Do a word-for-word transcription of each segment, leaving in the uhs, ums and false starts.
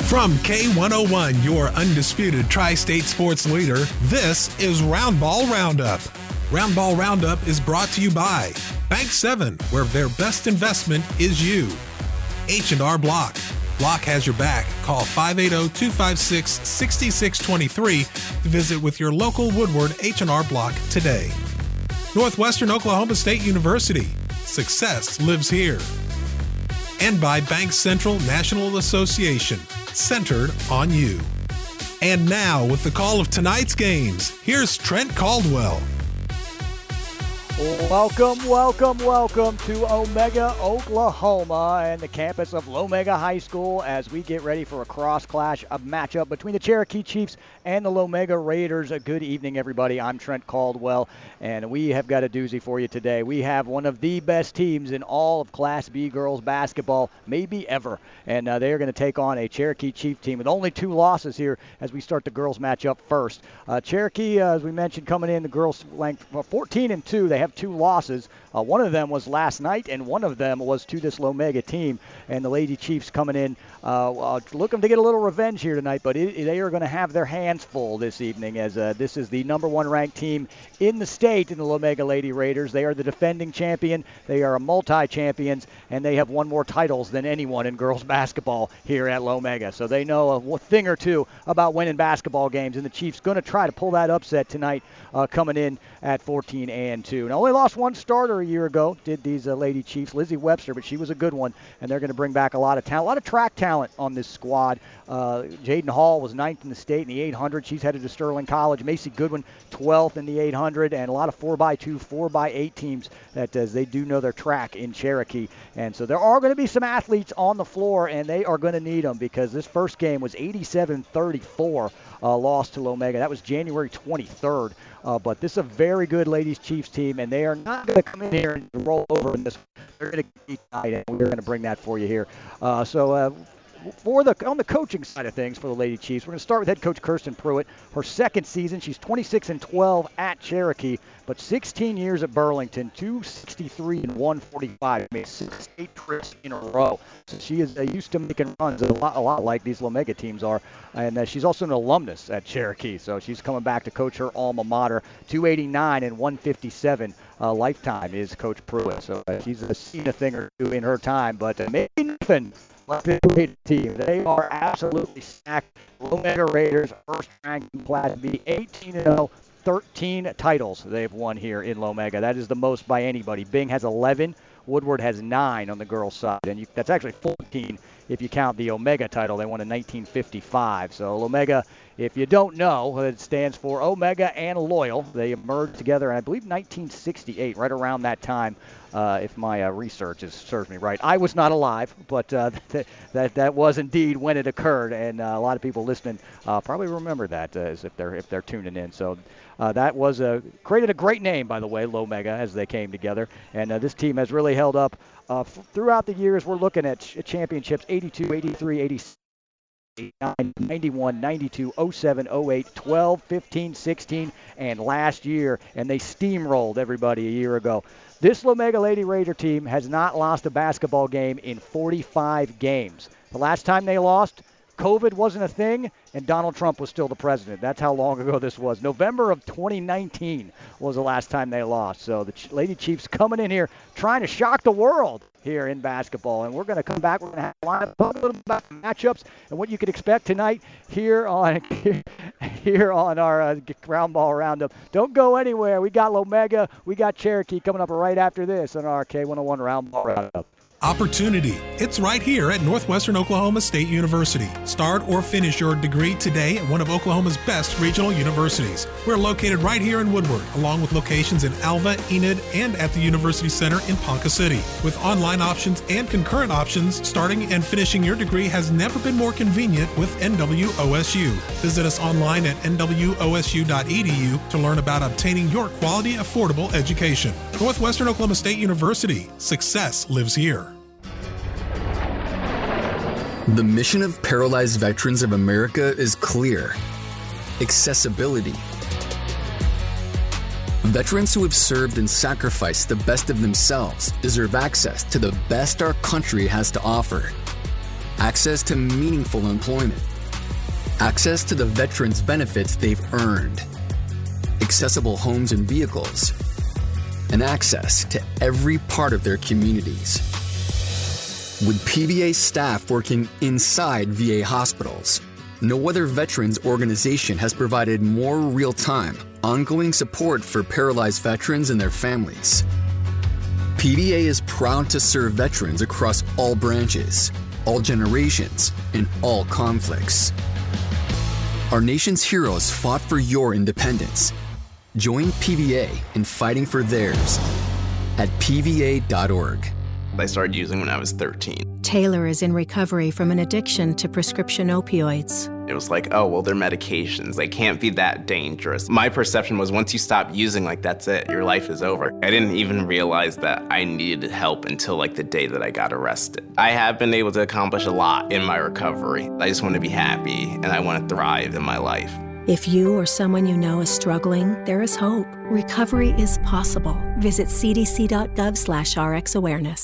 From K one oh one, your undisputed tri-state sports leader, this is Roundball Roundup. Roundball Roundup is brought to you by Bank seven, where their best investment is you. H and R Block. Block has your back. Call five eight zero, two five six, six six two three to visit with your local Woodward H and R Block today. Northwestern Oklahoma State University. Success lives here. And by Bank Central National Association. Centered on you. And now, with the call of tonight's games, here's Trent Caldwell. Welcome, welcome, welcome to Omega, Oklahoma, and the campus of Lomega High School as we get ready for a cross-clash, a matchup between the Cherokee Chiefs and the Lomega Raiders. A good evening, everybody. I'm Trent Caldwell, and we have got a doozy for you today. We have one of the best teams in all of Class B girls basketball, maybe ever, and uh, they are going to take on a Cherokee Chief team with only two losses here as we start the girls matchup first. Uh, Cherokee, uh, as we mentioned, coming in, the girls ranked fourteen and two. They have two losses. Uh, one of them was last night, and one of them was to this Lomega team. And the Lady Chiefs coming in, uh, uh, looking to get a little revenge here tonight, but it, they are going to have their hands full this evening as uh, this is the number one ranked team in the state in the Lomega Lady Raiders. They are the defending champion. They are a multi-champions, and they have won more titles than anyone in girls basketball here at Lomega. So they know a thing or two about winning basketball games, and the Chiefs going to try to pull that upset tonight, uh, coming in at fourteen and two. Now, only lost one starter a year ago, did these uh, Lady Chiefs, Lizzie Webster, but she was a good one, and they're going to bring back a lot of talent, a lot of track talent on this squad. Uh, Jaden Hall was ninth in the state in the eight hundred. She's headed to Sterling College. Macy Goodwin, twelfth in the eight hundred, and a lot of four by two, four by eight teams that uh, they do know their track in Cherokee. And so there are going to be some athletes on the floor, and they are going to need them because this first game was eighty-seven thirty-four, uh, loss to Lomega. That was January twenty-third. Uh, but this is a very good Ladies Chiefs team, and they are not going to come in here and roll over in this. They're going to keep tight, and we're going to bring that for you here. Uh, so uh, for the on the coaching side of things for the Lady Chiefs, we're going to start with head coach Kirsten Pruitt. Her second season, she's twenty-six and twelve at Cherokee, but sixteen years at Burlington, two sixty-three and one forty-five. Made six eight trips in a row. So she is uh, used to making runs, a lot, a lot like these Lomega teams are. And uh, she's also an alumnus at Cherokee, so she's coming back to coach her alma mater. two eighty-nine and one fifty-seven uh, lifetime is Coach Pruitt. So uh, she's uh, seen a thing or two in her time, but uh, maybe nothing. Team. They are absolutely stacked. Lomega Raiders, first ranked in Class B, eighteen and oh, thirteen titles they've won here in Lomega. That is the most by anybody. Bing has eleven. Woodward has nine on the girls' side, and you, that's actually fourteen if you count the Omega title. They won in nineteen fifty-five. So Lomega, if you don't know, it stands for Omega and Loyal. They emerged together in, I believe, nineteen sixty-eight, right around that time, uh, if my uh, research has served me right. I was not alive, but uh, that, that that was indeed when it occurred, and uh, a lot of people listening uh, probably remember that uh, as if they're if they're tuning in. So uh, that was a created a great name, by the way, Lomega, as they came together, and uh, this team has really held up uh, f- throughout the years. We're looking at ch- championships: eighty-two, eighty-three, eighty-six. ninety-one, ninety-two, oh seven, oh eight, twelve, fifteen, sixteen, and last year, and they steamrolled everybody a year ago. This Lomega Lady Raider team has not lost a basketball game in forty-five games. The last time they lost, COVID wasn't a thing, and Donald Trump was still the president. That's how long ago this was. November of twenty nineteen was the last time they lost. So the Lady Chiefs coming in here trying to shock the world here in basketball. And we're going to come back. We're going to have a line, talk a little bit about the matchups and what you could expect tonight here on here on our uh, Round Ball Roundup. Don't go anywhere. We got Lomega. We got Cherokee coming up right after this on our K one oh one Round Ball Roundup. Opportunity. It's right here at Northwestern Oklahoma State University. Start or finish your degree today at one of Oklahoma's best regional universities. We're located right here in Woodward, along with locations in Alva, Enid, and at the University Center in Ponca City. With online options and concurrent options, starting and finishing your degree has never been more convenient with N W O S U. Visit us online at N W O S U dot E D U to learn about obtaining your quality, affordable education. Northwestern Oklahoma State University. Success lives here. The mission of Paralyzed Veterans of America is clear: accessibility. Veterans who have served and sacrificed the best of themselves deserve access to the best our country has to offer. access to meaningful employment, access to the veterans' benefits they've earned, accessible homes and vehicles, and access to every part of their communities. With P V A staff working inside V A hospitals, no other veterans organization has provided more real-time, ongoing support for paralyzed veterans and their families. P V A is proud to serve veterans across all branches, all generations, and all conflicts. Our nation's heroes fought for your independence. Join P V A in fighting for theirs at P V A dot org. I started using when I was thirteen. Taylor is in recovery from an addiction to prescription opioids. It was like, oh, well, they're medications. They can't be that dangerous. My perception was once you stop using, like, that's it. Your life is over. I didn't even realize that I needed help until, like, the day that I got arrested. I have been able to accomplish a lot in my recovery. I just want to be happy, and I want to thrive in my life. If you or someone you know is struggling, there is hope. Recovery is possible. Visit C D C dot gov slash R X awareness.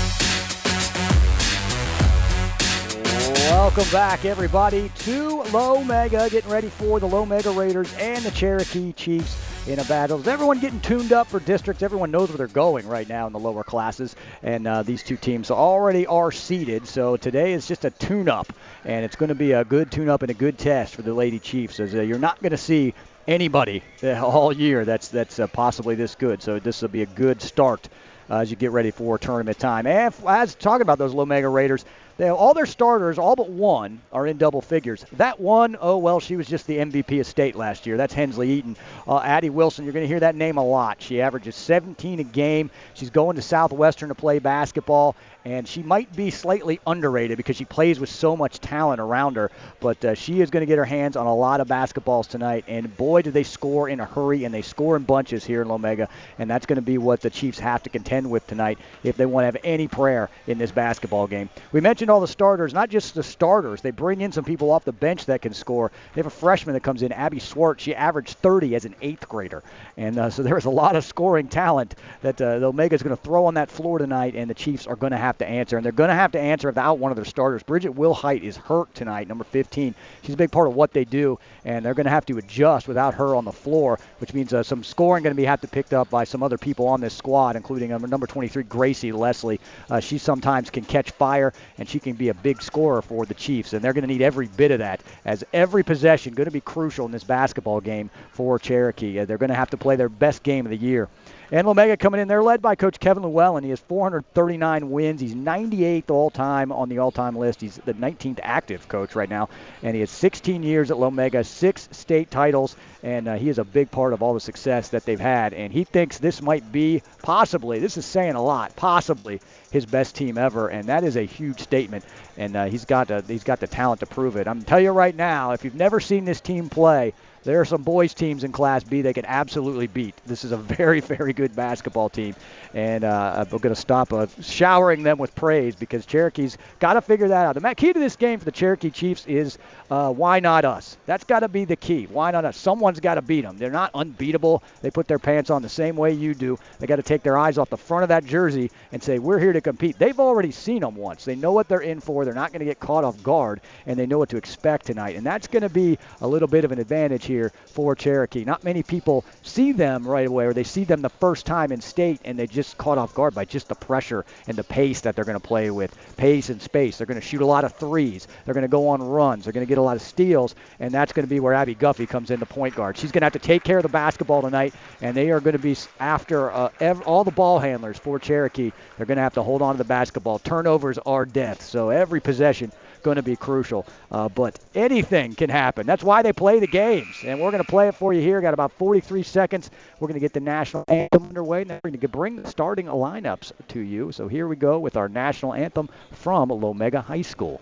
Welcome back, everybody, to Lomega. Getting ready for the Lomega Raiders and the Cherokee Chiefs in a battle. Is everyone getting tuned up for districts? Everyone knows where they're going right now in the lower classes, and uh, these two teams already are seeded. So today is just a tune-up, and it's going to be a good tune-up and a good test for the Lady Chiefs, as uh, you're not going to see anybody uh, all year that's that's uh, possibly this good. So this will be a good start uh, as you get ready for tournament time. And as talking about those Lomega Raiders, they have all their starters, all but one, are in double figures. That one, oh, well, she was just the M V P of state last year. That's Hensley Eaton. Uh, Addie Wilson, you're going to hear that name a lot. She averages seventeen a game. She's going to Southwestern to play basketball, and she might be slightly underrated because she plays with so much talent around her. But uh, she is going to get her hands on a lot of basketballs tonight, and boy, do they score in a hurry, and they score in bunches here in Lomega, and that's going to be what the Chiefs have to contend with tonight if they want to have any prayer in this basketball game. We mentioned all the starters, not just the starters. They bring in some people off the bench that can score. They have a freshman that comes in, Abby Swart. She averaged thirty as an eighth grader. And uh, so there's a lot of scoring talent that uh, the Omega is going to throw on that floor tonight, and the Chiefs are going to have to answer. And they're going to have to answer without one of their starters. Bridget Wilhite is hurt tonight, number fifteen. She's a big part of what they do, and they're going to have to adjust without her on the floor, which means uh, some scoring going to be have to picked up by some other people on this squad, including um, number twenty-three, Gracie Leslie. Uh, she sometimes can catch fire, and she can be a big scorer for the Chiefs, and they're going to need every bit of that, as every possession going to be crucial in this basketball game for Cherokee. Uh, they're going to have to play their best game of the year. And Lomega coming in, they're led by Coach Kevin Llewellyn. He has four hundred thirty-nine wins. He's ninety-eighth all-time on the all-time list. He's the nineteenth active coach right now, and he has sixteen years at Lomega, six state titles, and uh, he is a big part of all the success that they've had. And he thinks this might be possibly, this is saying a lot, possibly his best team ever, and that is a huge statement. And uh, he's got uh, he's got the talent to prove it. I'm going to tell you right now, if you've never seen this team play, there are some boys teams in Class B they can absolutely beat. This is a very, very good basketball team, and uh, I'm going to stop uh, showering them with praise because Cherokee's got to figure that out. The key to this game for the Cherokee Chiefs is uh, why not us? That's got to be the key. Why not us? Someone's got to beat them. They're not unbeatable. They put their pants on the same way you do. They got to take their eyes off the front of that jersey and say, we're here to compete. They've already seen them once. They know what they're in for. They're not going to get caught off guard, and they know what to expect tonight, and that's going to be a little bit of an advantage here for Cherokee. Not many people see them right away, or they see them the first time in state and they just caught off guard by just the pressure and the pace that they're going to play with. Pace and space. They're going to shoot a lot of threes. They're going to go on runs. They're going to get a lot of steals, and that's going to be where Abby Guffey comes in, the point guard. She's going to have to take care of the basketball tonight, and they are going to be after uh, ev- all the ball handlers for Cherokee. They're going to have to hold on to the basketball. Turnovers are death, so every possession going to be crucial, uh, but anything can happen. That's why they play the games, and we're going to play it for you here. Got about forty-three seconds. We're going to get the national anthem underway, and then we're going to bring the starting lineups to you. So here we go with our national anthem from Lomega High School.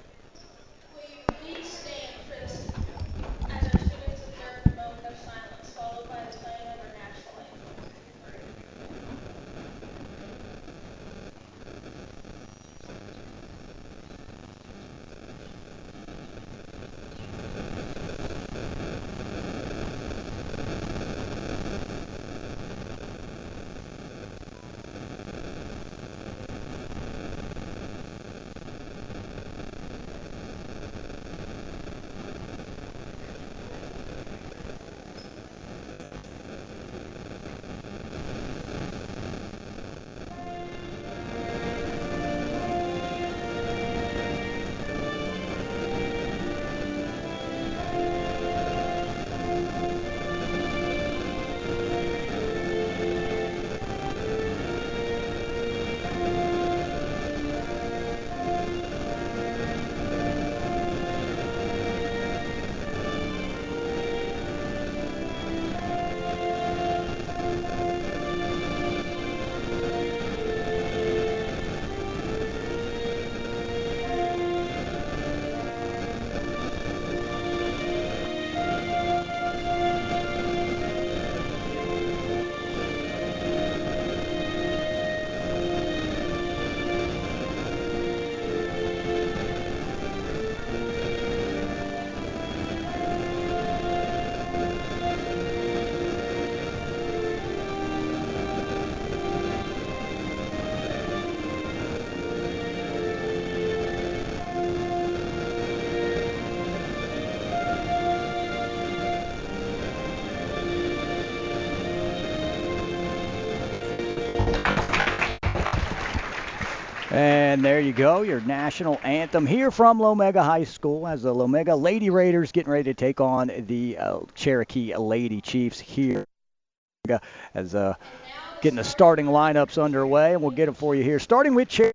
And there you go, your national anthem here from Lomega High School as the Lomega Lady Raiders getting ready to take on the uh, Cherokee Lady Chiefs here as uh, getting the starting lineups underway. And we'll get them for you here, starting with Cherokee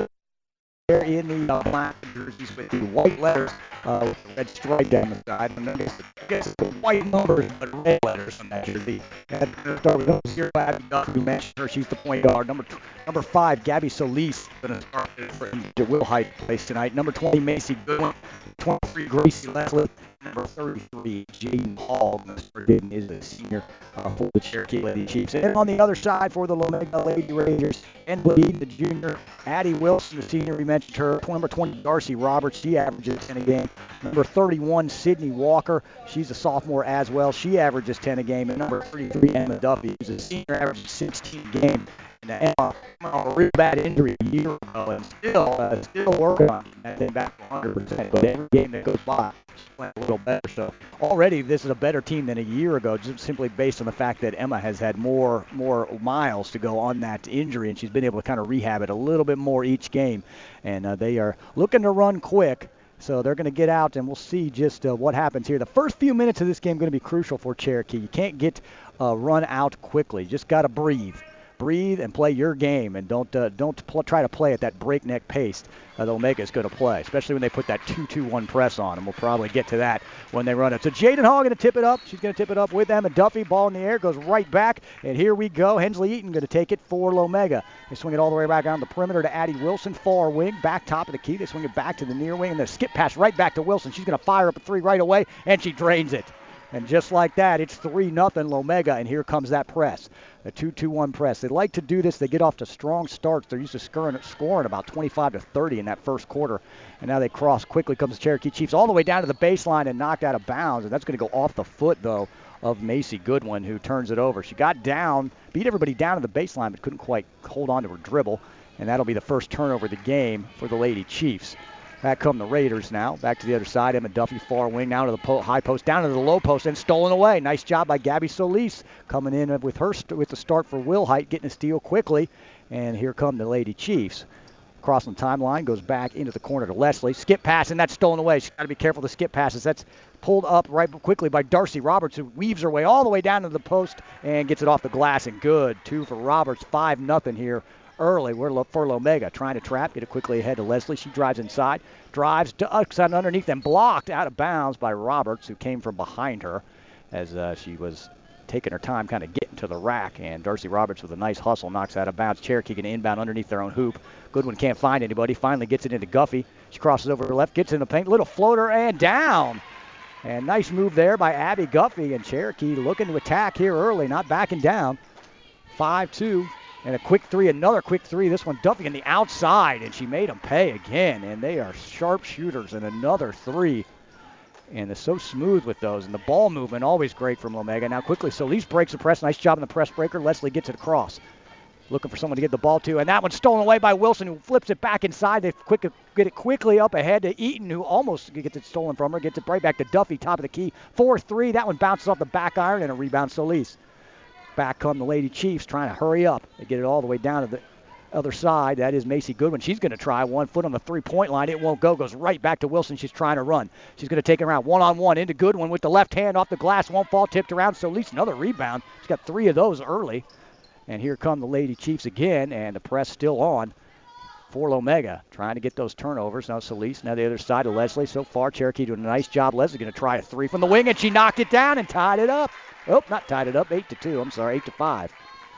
in the uh, black jerseys with the white letters uh, with the red stripe down the side. And then I guess the white numbers, but red letters on that jersey. And start with zero, Abby Duff, who mentioned her. She's the point guard. Number two, number five, Gabby Solis, going to start for the Wilhite place tonight. Number twenty, Macy Goodwin. twenty-three, Gracie Leslie. Number thirty-three, Jaden Hall. Jaden is the senior uh, for the Cherokee Lady Chiefs. And on the other side for the Lomega Lady Raiders, and the junior, Addie Wilson, the senior, we mentioned her. Number twenty, Darcy Roberts. She averages ten a game. Number thirty-one, Sydney Walker. She's a sophomore as well. She averages ten a game. And number thirty-three, Emma Duffy, who's a senior, averages sixteen a game. And Emma, a real bad injury a year ago, and still, uh, still working on that thing back to one hundred percent. But every game that goes by, she's playing a little better. So already, this is a better team than a year ago, just simply based on the fact that Emma has had more more miles to go on that injury, and she's been able to kind of rehab it a little bit more each game. And uh, they are looking to run quick. So they're going to get out, and we'll see just uh, what happens here. The first few minutes of this game are going to be crucial for Cherokee. You can't get uh, run out quickly. You just got to breathe. Breathe and play your game, and don't uh, don't pl- try to play at that breakneck pace uh, that Omega is going to play, especially when they put that two two one press on, and we'll probably get to that when they run it. So Jaden Hall going to tip it up. She's going to tip it up with Emma Duffy. Ball in the air, goes right back, and here we go. Hensley Eaton going to take it for Lomega. They swing it all the way back on the perimeter to Addie Wilson, far wing, back top of the key. They swing it back to the near wing, and the skip pass right back to Wilson. She's going to fire up a three right away, and she drains it. And just like that, it's three nothing Lomega, and here comes that press, the two two one press. They like to do this. They get off to strong starts. They're used to scoring, scoring about twenty-five to thirty in that first quarter, and now they cross quickly. Comes the Cherokee Chiefs all the way down to the baseline and knocked out of bounds, and that's going to go off the foot, though, of Macy Goodwin, who turns it over. She got down, beat everybody down to the baseline, but couldn't quite hold on to her dribble, and that'll be the first turnover of the game for the Lady Chiefs. Back come the Raiders now. Back to the other side. Emma Duffy, far wing, down to the po- high post, down to the low post, and stolen away. Nice job by Gabby Solis coming in with her st- with the start for Wilhite, getting a steal quickly. And here come the Lady Chiefs. Crossing the timeline, goes back into the corner to Leslie. Skip pass, and that's stolen away. She's got to be careful to skip passes. That's pulled up right quickly by Darcy Roberts, who weaves her way all the way down to the post and gets it off the glass. And good. Two for Roberts. five nothing here. Early, we're for Lomega, trying to trap, get it quickly ahead to Leslie. She drives inside, drives, ducks out underneath, and blocked out of bounds by Roberts, who came from behind her as uh, she was taking her time kind of getting to the rack. And Darcy Roberts with a nice hustle knocks out of bounds. Cherokee can inbound underneath their own hoop. Goodwin can't find anybody, finally gets it into Guffey. She crosses over her left, gets in the paint, little floater, and down. And nice move there by Abby Guffey, and Cherokee looking to attack here early, not backing down. five two. And a quick three, another quick three. This one Duffy on the outside, and she made them pay again. And they are sharp shooters, and another three. And they're so smooth with those. And the ball movement, always great from Lomega. Now quickly, Solis breaks the press. Nice job in the press breaker. Leslie gets it across. Looking for someone to get the ball to. And that one's stolen away by Wilson, who flips it back inside. They quick, get it quickly up ahead to Eaton, who almost gets it stolen from her. Gets it right back to Duffy, top of the key. four three. That one bounces off the back iron, and a rebound Solis. Back come the Lady Chiefs trying to hurry up. They get it all the way down to the other side. That is Macy Goodwin. She's going to try one foot on the three-point line. It won't go. Goes right back to Wilson. She's trying to run. She's going to take it around one-on-one into Goodwin with the left hand off the glass. Won't fall. Tipped around. So at least another rebound. She's got three of those early. And here come the Lady Chiefs again, and the press still on for Lomega. Trying to get those turnovers. Now Solis. Now the other side of Leslie. So far, Cherokee doing a nice job. Leslie going to try a three from the wing, and she knocked it down and tied it up. Oh, not tied it up. eight to two. I'm sorry, eight to five.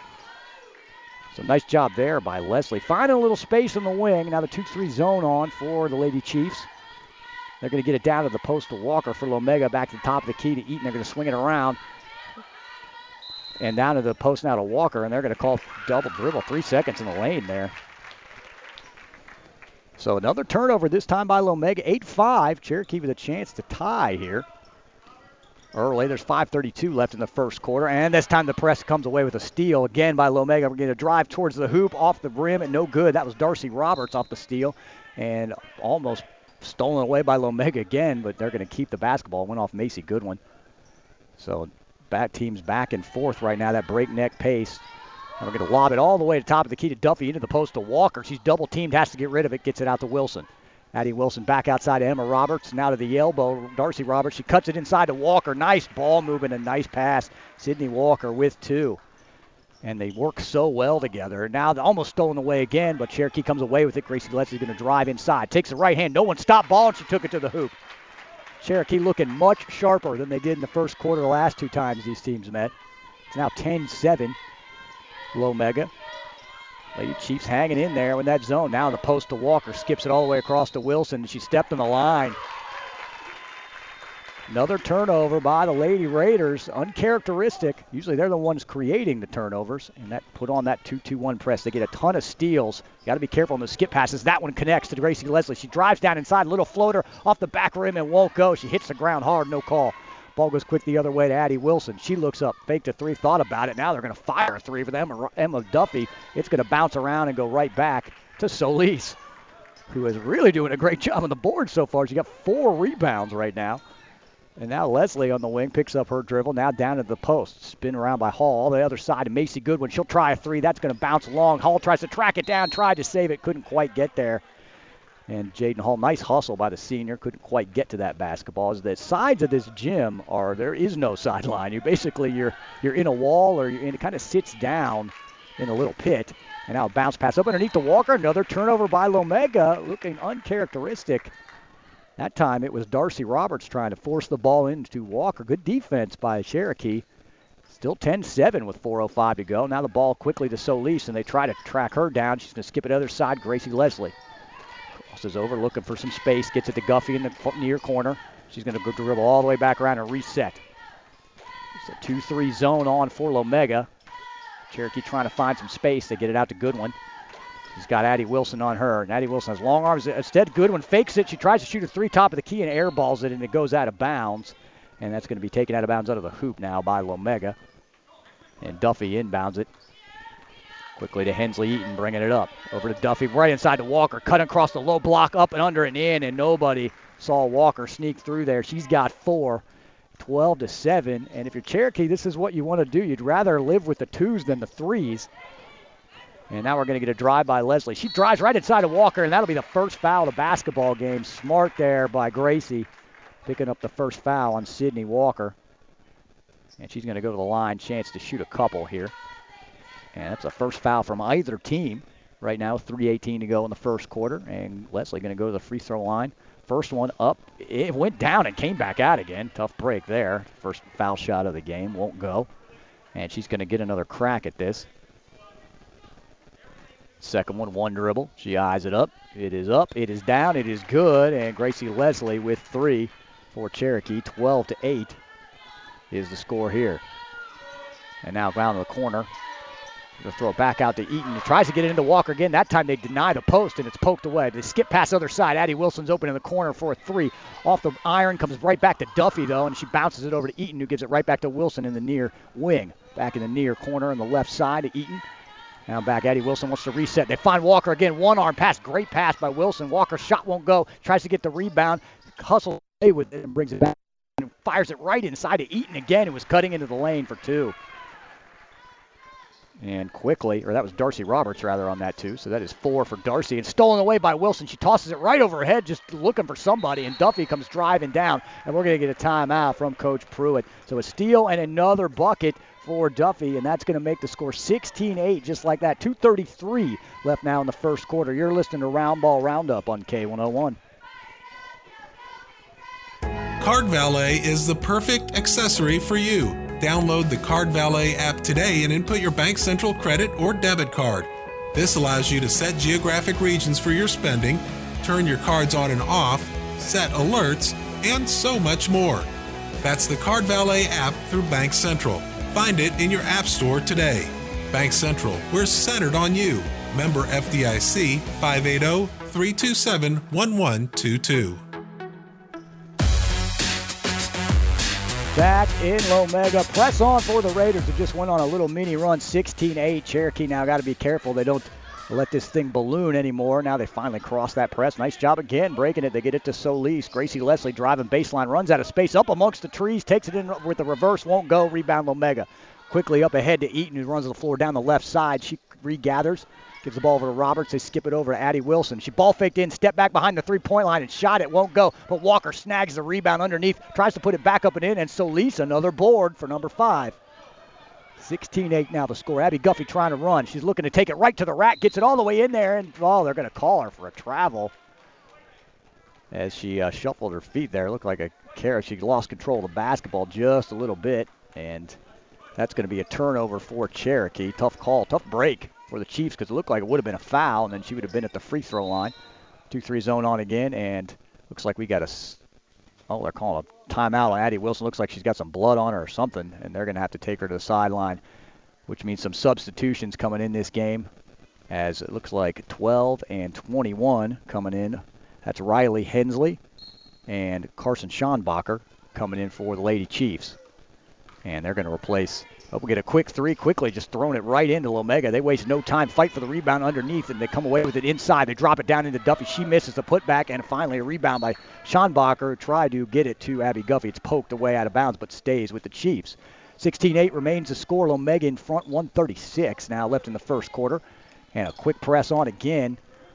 So nice job there by Leslie. Finding a little space in the wing. Now the two three zone on for the Lady Chiefs. They're going to get it down to the post to Walker for Lomega. Back to the top of the key to Eaton. They're going to swing it around. And down to the post now to Walker. And they're going to call double dribble. Three seconds in the lane there. So another turnover this time by Lomega. eight five. Cherokee with a chance to tie here. Early, there's five thirty-two left in the first quarter, and this time the press comes away with a steal again by Lomega. We're going to drive towards the hoop, off the rim, and no good. That was Darcy Roberts off the steal, and almost stolen away by Lomega again, but they're going to keep the basketball. Went off Macy Goodwin. So back teams back and forth right now, that breakneck pace. And we're going to lob it all the way to the top of the key to Duffy into the post to Walker. She's double teamed, has to get rid of it, gets it out to Wilson. Addie Wilson back outside to Emma Roberts. Now to the elbow, Darcy Roberts. She cuts it inside to Walker. Nice ball movement and nice pass. Sydney Walker with two. And they work so well together. Now they're almost stolen away again, but Cherokee comes away with it. Gracie Leslie's going to drive inside. Takes the right hand. No one stopped ball, and she took it to the hoop. Cherokee looking much sharper than they did in the first quarter the last two times these teams met. It's now ten seven. Lomega. Lady Chiefs hanging in there with that zone. Now the post to Walker. Skips it all the way across to Wilson. She stepped on the line. Another turnover by the Lady Raiders. Uncharacteristic. Usually they're the ones creating the turnovers. And that put on that two two one press. They get a ton of steals. You got to be careful on the skip passes. That one connects to Gracie Leslie. She drives down inside. Little floater off the back rim and won't go. She hits the ground hard. No call. Ball goes quick the other way to Addie Wilson. She looks up, faked a three, thought about it. Now they're going to fire a three for them. Emma Duffy. It's going to bounce around and go right back to Solis, who is really doing a great job on the board so far. She got four rebounds right now. And now Leslie on the wing picks up her dribble. Now down to the post. Spin around by Hall. All the other side to Macy Goodwin. She'll try a three. That's going to bounce long. Hall tries to track it down, tried to save it, couldn't quite get there. And Jaden Hall, nice hustle by the senior, couldn't quite get to that basketball. As the sides of this gym are, there is no sideline. You basically, you're you're in a wall, or you're in, it kind of sits down in a little pit. And now a bounce pass up underneath to Walker. Another turnover by Lomega, looking uncharacteristic. That time it was Darcy Roberts trying to force the ball into Walker. Good defense by Cherokee. Still ten seven with four oh five to go. Now the ball quickly to Solis, and they try to track her down. She's going to skip it other side, Gracie Leslie. Crosses over, looking for some space, gets it to Guffey in the near corner. She's going to go dribble all the way back around and reset. It's a two three zone on for Lomega. Cherokee trying to find some space. They get it out to Goodwin. He's got Addie Wilson on her, and Addie Wilson has long arms. Instead, Goodwin fakes it. She tries to shoot a three top of the key and airballs it, and it goes out of bounds. And that's going to be taken out of bounds out of the hoop now by Lomega. And Duffy inbounds it. Quickly to Hensley Eaton, bringing it up. Over to Duffy, right inside to Walker. Cutting across the low block, up and under and in, and nobody saw Walker sneak through there. She's got four, twelve to seven. And if you're Cherokee, this is what you want to do. You'd rather live with the twos than the threes. And now we're going to get a drive by Leslie. She drives right inside of Walker, and that'll be the first foul of the basketball game. Smart there by Gracie, picking up the first foul on Sydney Walker. And she's going to go to the line, chance to shoot a couple here. And that's a first foul from either team. Right now, three eighteen to go in the first quarter. And Leslie going to go to the free throw line. First one up. It went down and came back out again. Tough break there. First foul shot of the game. Won't go. And she's going to get another crack at this. Second one, one dribble. She eyes it up. It is up. It is down. It is good. And Gracie Leslie with three for Cherokee. twelve to eight is the score here. And now down to the corner. They'll throw it back out to Eaton. He tries to get it into Walker again. That time they deny the post, and it's poked away. They skip past the other side. Addie Wilson's open in the corner for a three. Off the iron, comes right back to Duffy, though, and she bounces it over to Eaton, who gives it right back to Wilson in the near wing. Back in the near corner on the left side to Eaton. Now back, Addie Wilson wants to reset. They find Walker again. One-arm pass. Great pass by Wilson. Walker's shot won't go. Tries to get the rebound. Hustles away with it and brings it back. And fires it right inside to Eaton again. It was cutting into the lane for two. And quickly, or that was Darcy Roberts rather on that too. So that is four for Darcy. And stolen away by Wilson. She tosses it right over her head, just looking for somebody. And Duffy comes driving down. And we're going to get a timeout from Coach Pruitt. So a steal and another bucket for Duffy. And that's going to make the score sixteen eight, just like that. two thirty-three left now in the first quarter. You're listening to Round Ball Roundup on K one oh one. Card Valet is the perfect accessory for you. Download the Card Valet app today and input your Bank Central credit or debit card. This allows you to set geographic regions for your spending, turn your cards on and off, set alerts, and so much more. That's the Card Valet app through Bank Central. Find it in your app store today. Bank Central, we're centered on you. Member F D I C five eight zero, three two seven, one one two two. Back in Lomega. Press on for the Raiders, who just went on a little mini run, sixteen eight. Cherokee now got to be careful they don't let this thing balloon anymore. Now they finally cross that press. Nice job again breaking it. They get it to Solis. Gracie Leslie driving baseline, runs out of space, up amongst the trees, takes it in with the reverse, won't go. Rebound Lomega. quickly up ahead to Eaton, who runs the floor down the left side. She regathers, gives the ball over to Roberts. They skip it over to Addie Wilson. She ball faked in, stepped back behind the three-point line and shot it. Won't go, but Walker snags the rebound underneath, tries to put it back up and in, and Solis another board for number five. sixteen eight now the score. Abby Guffey trying to run. She's looking to take it right to the rack, gets it all the way in there, and oh, they're going to call her for a travel. As she uh, shuffled her feet there, looked like a carrot. She lost control of the basketball just a little bit, and that's going to be a turnover for Cherokee. Tough call, tough break for the Chiefs because it looked like it would have been a foul, and then she would have been at the free throw line. two three zone on again, and looks like we got a, oh, they're calling a timeout on Addie Wilson. Looks like she's got some blood on her or something, and they're going to have to take her to the sideline, which means some substitutions coming in this game, as it looks like twelve and twenty-one coming in. That's Riley Hensley and Carson Schonbacher coming in for the Lady Chiefs. And they're going to replace, oh, we'll get a quick three quickly, just throwing it right into Lomega. They waste no time, fight for the rebound underneath, and they come away with it inside. They drop it down into Duffy. She misses the putback, and finally a rebound by Schonbacher. Tried to get it to Abby Guffey. It's poked away out of bounds, but stays with the Chiefs. sixteen eight remains the score. Lomega in front, one thirty-six now left in the first quarter. And a quick press on again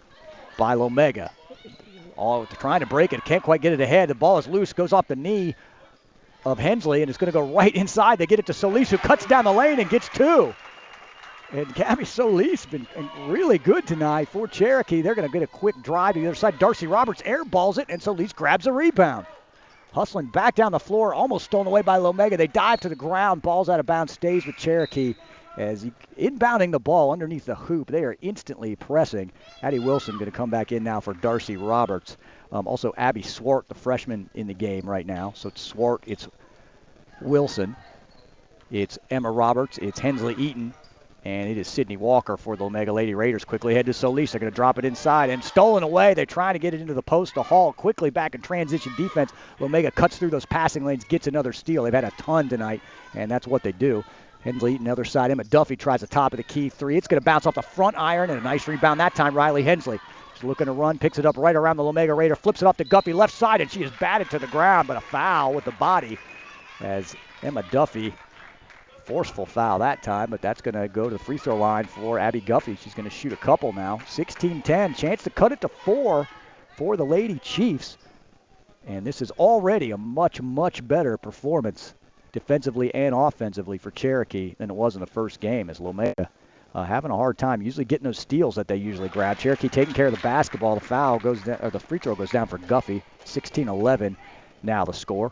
by Lomega. All trying to break it, can't quite get it ahead. The ball is loose, goes off the knee of Hensley, and it's going to go right inside. They get it to Solis, who cuts down the lane and gets two. And Gabby Solis been really good tonight for Cherokee. They're going to get a quick drive to the other side. Darcy Roberts airballs it, and Solis grabs a rebound. Hustling back down the floor, almost stolen away by Lomega. They dive to the ground, ball's out of bounds, stays with Cherokee. As he, inbounding the ball underneath the hoop, they are instantly pressing. Addie Wilson going to come back in now for Darcy Roberts. Um, also, Abby Swart, the freshman, in the game right now. So it's Swart, it's Wilson, it's Emma Roberts, it's Hensley Eaton, and it is Sydney Walker for the Lomega Lady Raiders. Quickly head to Solis. They're going to drop it inside and stolen away. They're trying to get it into the post to Hall. Quickly back in transition defense. Lomega cuts through those passing lanes, gets another steal. They've had a ton tonight, and that's what they do. Hensley Eaton, other side. Emma Duffy tries the top of the key three. It's going to bounce off the front iron, and a nice rebound that time. Riley Hensley. She's looking to run, picks it up right around the Lomega Raider, flips it off to Guffey left side, and she is batted to the ground, but a foul with the body as Emma Duffy, forceful foul that time, but that's going to go to the free throw line for Abby Guffey. She's going to shoot a couple now. sixteen ten, chance to cut it to four for the Lady Chiefs. And this is already a much, much better performance defensively and offensively for Cherokee than it was in the first game, as Lomega uh, having a hard time usually getting those steals that they usually grab. Cherokee taking care of the basketball. The foul goes down, or the free throw goes down for Guffey. sixteen eleven now the score.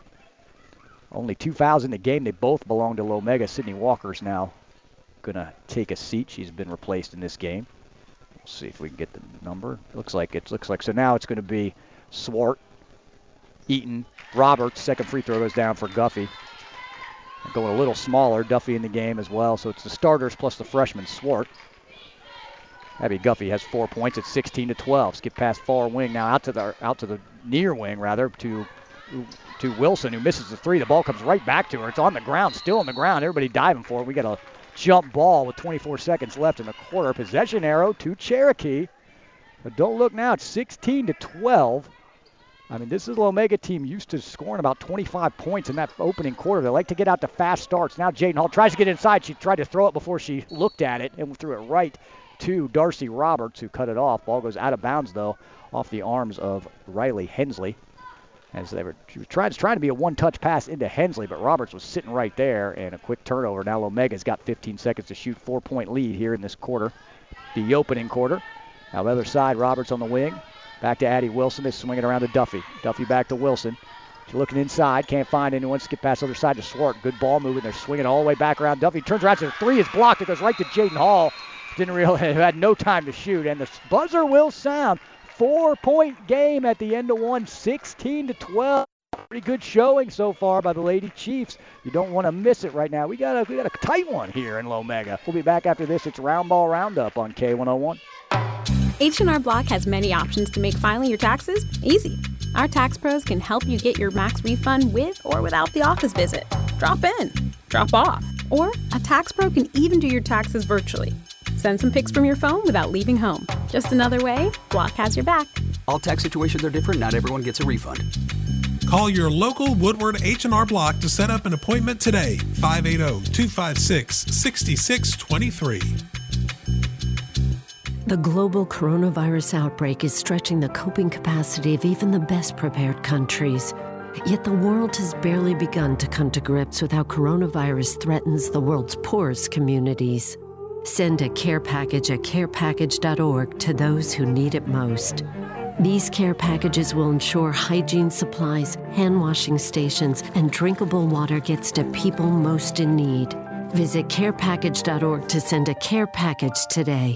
Only two fouls in the game. They both belong to Lomega. Sydney Walker's now going to take a seat. She's been replaced in this game. We'll see if we can get the number. It looks like it looks like so now it's going to be Swart, Eaton, Roberts. Second free throw goes down for Guffey. Going a little smaller, Duffy in the game as well. So it's the starters plus the freshman Swart. Abby Guffey has four points at sixteen to twelve. Skip past far wing now out to the out to the near wing rather to to Wilson, who misses the three. The ball comes right back to her. It's on the ground, still on the ground. Everybody diving for it. We got a jump ball with twenty-four seconds left in the quarter. Possession arrow to Cherokee. But don't look now. It's sixteen to twelve. I mean, this is the Lomega team used to scoring about twenty-five points in that opening quarter. They like to get out to fast starts. Now Jaden Hall tries to get inside. She tried to throw it before she looked at it and threw it right to Darcy Roberts, who cut it off. Ball goes out of bounds, though, off the arms of Riley Hensley. As they were she was trying, trying to be a one-touch pass into Hensley, but Roberts was sitting right there, and a quick turnover. Now Lomega's got fifteen seconds to shoot, four-point lead here in this quarter, the opening quarter. Now the other side, Roberts on the wing. Back to Addie Wilson. They swing it around to Duffy. Duffy back to Wilson. She's looking inside. Can't find anyone. Skip past the other side to Swart. Good ball moving. They're swinging all the way back around. Duffy turns around. So the three is blocked. It goes right to Jaden Hall. Didn't realize he had no time to shoot. And the buzzer will sound. Four-point game at the end of one. sixteen to twelve. Pretty good showing so far by the Lady Chiefs. You don't want to miss it right now. We got a, we got a tight one here in Lomega. We'll be back after this. It's Round Ball Roundup on K one oh one. H and R Block has many options to make filing your taxes easy. Our tax pros can help you get your max refund with or without the office visit. Drop in, drop off, or a tax pro can even do your taxes virtually. Send some pics from your phone without leaving home. Just another way Block has your back. All tax situations are different. Not everyone gets a refund. Call your local Woodward H and R Block to set up an appointment today. five eight zero, two five six, six six two three. The global coronavirus outbreak is stretching the coping capacity of even the best prepared countries. Yet the world has barely begun to come to grips with how coronavirus threatens the world's poorest communities. Send a care package at care package dot org to those who need it most. These care packages will ensure hygiene supplies, hand washing stations, and drinkable water gets to people most in need. Visit care package dot org to send a care package today.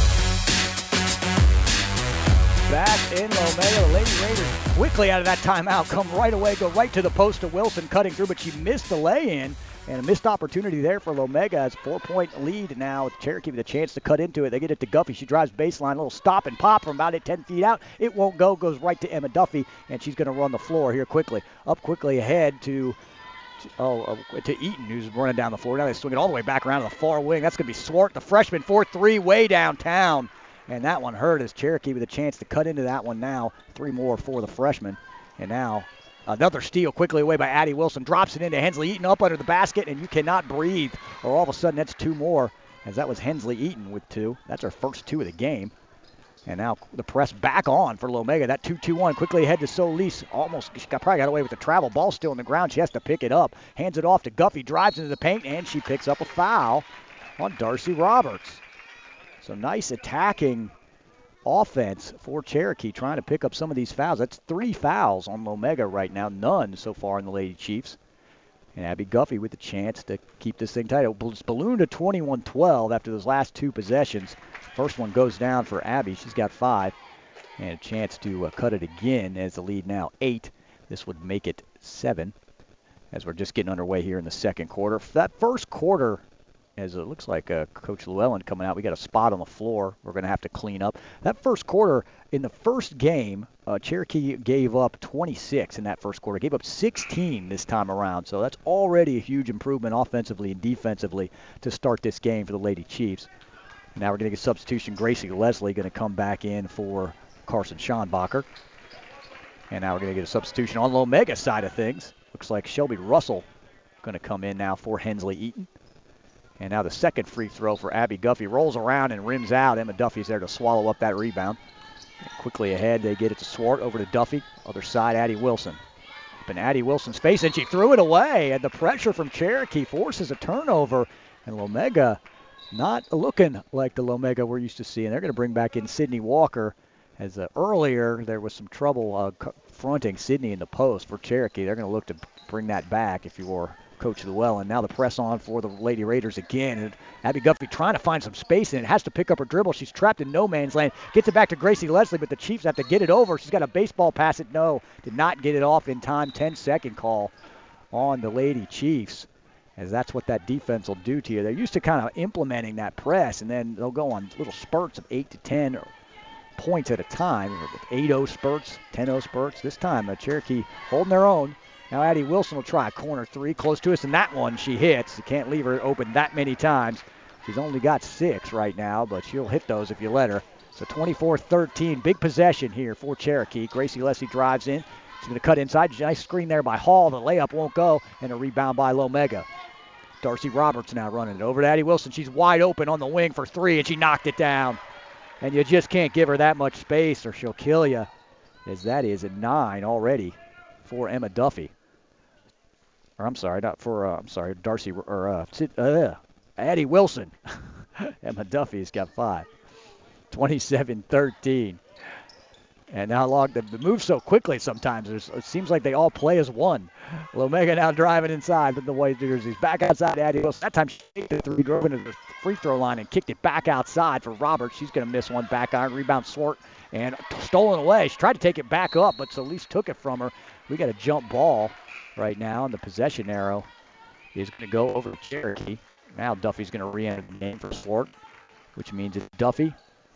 Back in Lomega, the Lady Raiders quickly out of that timeout, come right away, go right to the post to Wilson, cutting through, but she missed the lay-in, and a missed opportunity there for Lomega. As four-point lead now with Cherokee with a chance to cut into it. They get it to Guffey. She drives baseline, a little stop and pop from about ten feet out. It won't go, goes right to Emma Duffy, and she's going to run the floor here quickly. Up quickly ahead to oh uh, to Eaton, who's running down the floor. Now they swing it all the way back around to the far wing. That's going to be Swart, the freshman, four three, way downtown. And that one hurt as Cherokee with a chance to cut into that one now. Three more for the freshman. And now another steal quickly away by Addie Wilson. Drops it into Hensley Eaton up under the basket, and you cannot breathe. Or all of a sudden that's two more, as that was Hensley Eaton with two. That's her first two of the game. And now the press back on for Lomega. That two two one quickly ahead to Solis. Almost, she got, probably got away with the travel. Ball still on the ground. She has to pick it up. Hands it off to Guffey. Drives into the paint, and she picks up a foul on Darcy Roberts. So nice attacking offense for Cherokee, trying to pick up some of these fouls. That's three fouls on Lomega right now, none so far in the Lady Chiefs. And Abby Guffey with the chance to keep this thing tight. It's ballooned to twenty-one twelve after those last two possessions. First one goes down for Abby. She's got five. And a chance to uh, cut it again as the lead now eight. This would make it seven as we're just getting underway here in the second quarter. That first quarter, as it looks like uh, Coach Llewellyn coming out, we got a spot on the floor we're going to have to clean up. That first quarter, in the first game, uh, Cherokee gave up twenty-six in that first quarter. Gave up sixteen this time around. So that's already a huge improvement offensively and defensively to start this game for the Lady Chiefs. Now we're going to get a substitution. Gracie Leslie going to come back in for Carson Schonbacher. And now we're going to get a substitution on Lomega's side of things. Looks like Shelby Russell going to come in now for Hensley Eaton. And now the second free throw for Abby Guffey rolls around and rims out. Emma Duffy's there to swallow up that rebound. And quickly ahead, they get it to Swart, over to Duffy. Other side, Addie Wilson. Up in Addie Wilson's face, and she threw it away. And the pressure from Cherokee forces a turnover. And Lomega not looking like the Lomega we're used to seeing. They're going to bring back in Sydney Walker. As uh, earlier, there was some trouble uh, confronting Sydney in the post for Cherokee. They're going to look to bring that back if you were Coach Llewellyn. Now the press on for the Lady Raiders again. And Abby Guffey trying to find some space and it has to pick up her dribble. She's trapped in no man's land. Gets it back to Gracie Leslie, but the Chiefs have to get it over. She's got a baseball pass it. No, did not get it off in time. ten-second call on the Lady Chiefs, as that's what that defense will do to you. They're used to kind of implementing that press, and then they'll go on little spurts of eight to ten points at a time. eight oh spurts, ten oh spurts. This time, the Cherokee holding their own. Now Addie Wilson will try a corner three, close to us, and that one she hits. You can't leave her open that many times. She's only got six right now, but she'll hit those if you let her. So twenty-four thirteen, big possession here for Cherokee. Gracie Leslie drives in. She's going to cut inside. Nice screen there by Hall. The layup won't go, and a rebound by Lomega. Darcy Roberts now running it over to Addie Wilson. She's wide open on the wing for three, and she knocked it down. And you just can't give her that much space or she'll kill you, as that is a nine already for Emma Duffy. Or I'm sorry, not for, uh, I'm sorry, Darcy, or uh, uh, Addie Wilson. Emma Duffy's got five. twenty-seven thirteen. And now log the, the move so quickly sometimes. There's, it seems like they all play as one. Lomega now driving inside with the white jerseys. Back outside, Addie Wilson. That time she kicked the three, drove into the free throw line and kicked it back outside for Roberts. She's going to miss one back iron. Rebound Swart and stolen away. She tried to take it back up, but Solis took it from her. We got a jump ball right now, and the possession arrow is going to go over to Cherokee. Now Duffy's going to re-enter the game for Swart, which means it's Duffy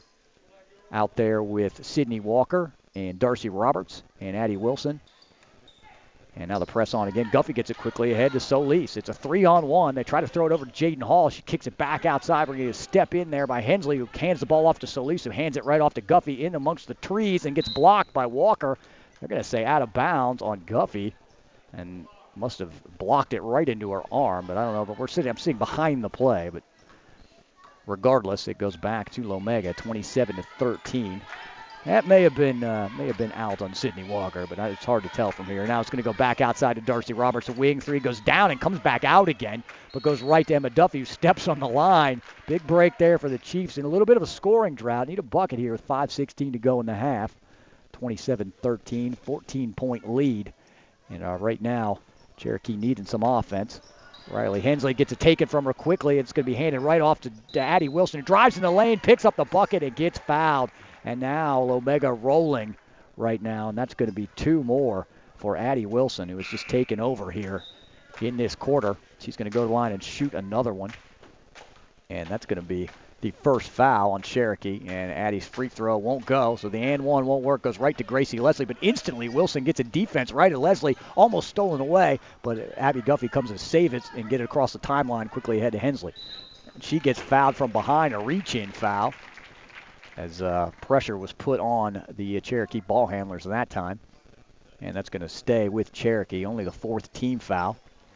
out there with Sydney Walker and Darcy Roberts and Addie Wilson. And now the press on again. Guffey gets it quickly ahead to Solis. It's a three-on-one. They try to throw it over to Jaden Hall. She kicks it back outside. We're going to step in there by Hensley, who hands the ball off to Solis, who hands it right off to Guffey in amongst the trees and gets blocked by Walker. they're going to say out of bounds on Guffey, and must have blocked it right into her arm, but I don't know. But we're sitting, I'm sitting behind the play, but regardless, it goes back to Lomega, twenty-seven to thirteen. That may have been uh, may have been out on Sydney Walker, but it's hard to tell from here. Now it's going to go back outside to Darcy Roberts. A wing three goes down and comes back out again, but goes right to Emma Duffy, who steps on the line. Big break there for the Chiefs in a little bit of a scoring drought. Need a bucket here with five sixteen to go in the half. twenty-seven thirteen, fourteen-point lead. And uh, right now, Cherokee needing some offense. Riley Hensley gets it taken from her quickly. It's going to be handed right off to, to Addie Wilson, who drives in the lane, picks up the bucket, and gets fouled. And now Lomega rolling right now, and that's going to be two more for Addie Wilson, who was just taken over here in this quarter. She's going to go to the line and shoot another one. And that's going to be the first foul on Cherokee, and Addie's free throw won't go, so the and one won't work. Goes right to Gracie Leslie, but instantly Wilson gets a defense right at Leslie, almost stolen away, but Abby Guffey comes to save it and get it across the timeline quickly ahead to Hensley. She gets fouled from behind, a reach-in foul, as uh, pressure was put on the uh, Cherokee ball handlers that time. And that's going to stay with Cherokee, only the fourth team foul.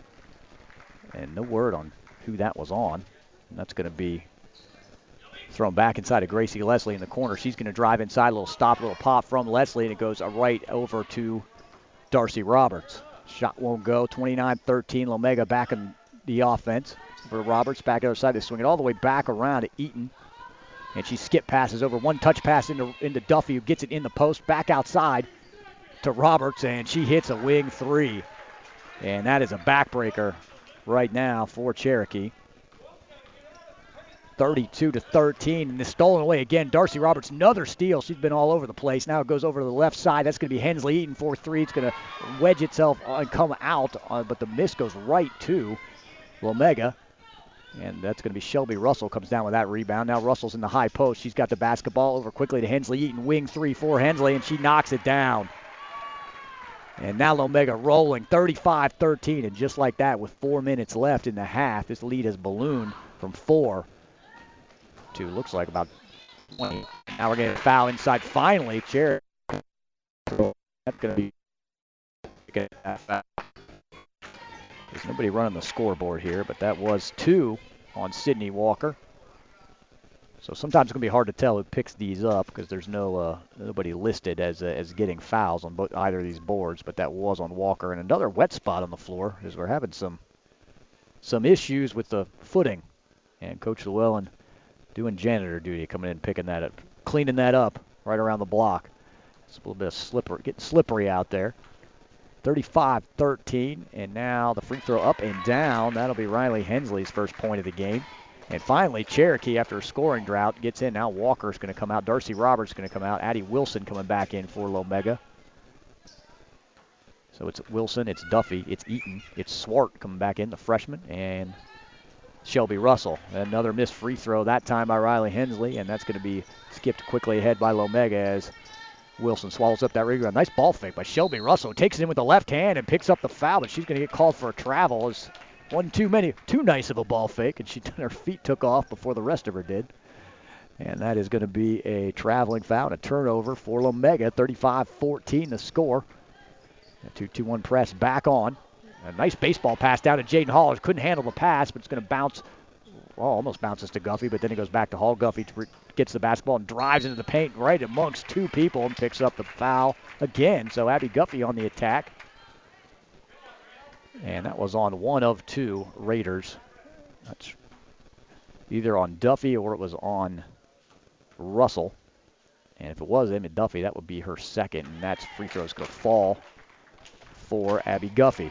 And no word on who that was on. And that's going to be thrown back inside of Gracie Leslie in the corner. She's going to drive inside, a little stop, a little pop from Leslie, and it goes right over to Darcy Roberts. Shot won't go, twenty-nine thirteen. Lomega back in the offense for Roberts. Back the other side, they swing it all the way back around to Eaton. And she skip passes over one touch pass into, into Duffy, who gets it in the post, back outside to Roberts, and she hits a wing three. And that is a backbreaker right now for Cherokee. thirty-two to thirteen, and it's stolen away again. Darcy Roberts, another steal. She's been all over the place. Now it goes over to the left side. That's going to be Hensley Eaton for three. It's going to wedge itself and come out, uh, but the miss goes right to Lomega. And that's going to be Shelby Russell comes down with that rebound. Now Russell's in the high post. She's got the basketball over quickly to Hensley Eaton. Wing three for Hensley, and she knocks it down. And now Lomega rolling thirty-five thirteen. And just like that, with four minutes left in the half, this lead has ballooned from four to looks like about twenty. Now we're getting a foul inside finally. Cherokee. That's going to be that foul. There's nobody running the scoreboard here, but that was two on Sydney Walker. So sometimes it's going to be hard to tell who picks these up because there's no uh, nobody listed as uh, as getting fouls on both, either of these boards, but that was on Walker. And another wet spot on the floor is we're having some some issues with the footing. And Coach Llewellyn doing janitor duty, coming in, picking that up, cleaning that up right around the block. It's a little bit of slippery, getting slippery out there. thirty-five thirteen, and now the free throw up and down. That'll be Riley Hensley's first point of the game. And finally, Cherokee, after a scoring drought, gets in. Now Walker's going to come out. Darcy Roberts going to come out. Addie Wilson coming back in for Lomega. So it's Wilson, it's Duffy, it's Eaton, it's Swart coming back in, the freshman, and Shelby Russell. Another missed free throw, that time by Riley Hensley, and that's going to be skipped quickly ahead by Lomega as Wilson swallows up that rebound. Nice ball fake by Shelby Russell. Takes it in with the left hand and picks up the foul, but she's going to get called for a travel. It's one too many, too nice of a ball fake, and she her feet took off before the rest of her did. And that is going to be a traveling foul, a turnover for Lomega. thirty-five fourteen the score. A two two one press back on. A nice baseball pass down to Jaden Hall. Couldn't handle the pass, but it's going to bounce. Well, almost bounces to Guffey, but then he goes back to Hall. Guffey gets the basketball and drives into the paint right amongst two people and picks up the foul again. So Abby Guffey on the attack. And that was on one of two Raiders. That's either on Duffy or it was on Russell. And if it was Emmett Duffy, that would be her second. And that's free throws going to fall for Abby Guffey.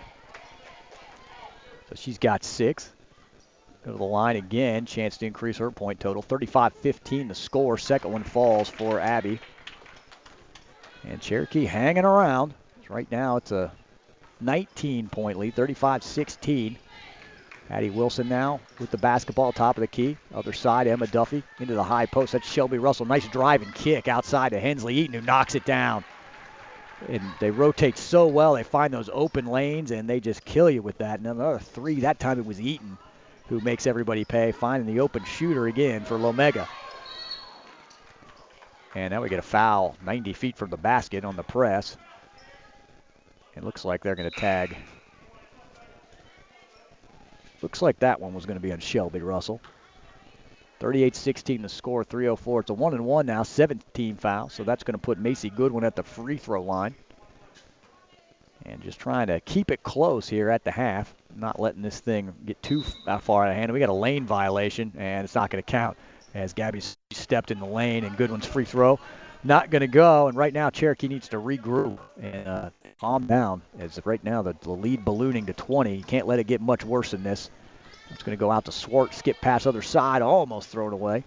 So she's got six. Go to the line again. Chance to increase her point total. thirty-five fifteen the score. Second one falls for Abby. And Cherokee hanging around. Right now it's a nineteen-point lead, thirty-five sixteen. Addie Wilson now with the basketball, top of the key. Other side, Emma Duffy into the high post. That's Shelby Russell. Nice drive and kick outside to Hensley Eaton, who knocks it down. And they rotate so well. They find those open lanes, and they just kill you with that. And another three. That time it was Eaton who makes everybody pay, finding the open shooter again for Lomega. And now we get a foul ninety feet from the basket on the press. It looks like they're going to tag. Looks like that one was going to be on Shelby Russell. thirty-eight sixteen the score, three oh four. It's a one and one now, seventeen fouls. So that's going to put Macy Goodwin at the free throw line. And just trying to keep it close here at the half, not letting this thing get too far out of hand. We got a lane violation, and it's not going to count as Gabby stepped in the lane, and Goodwin's free throw not going to go. And right now, Cherokee needs to regroup and uh, calm down. As right now, the, the lead ballooning to twenty. You can't let it get much worse than this. It's going to go out to Swart, skip past other side, almost thrown away.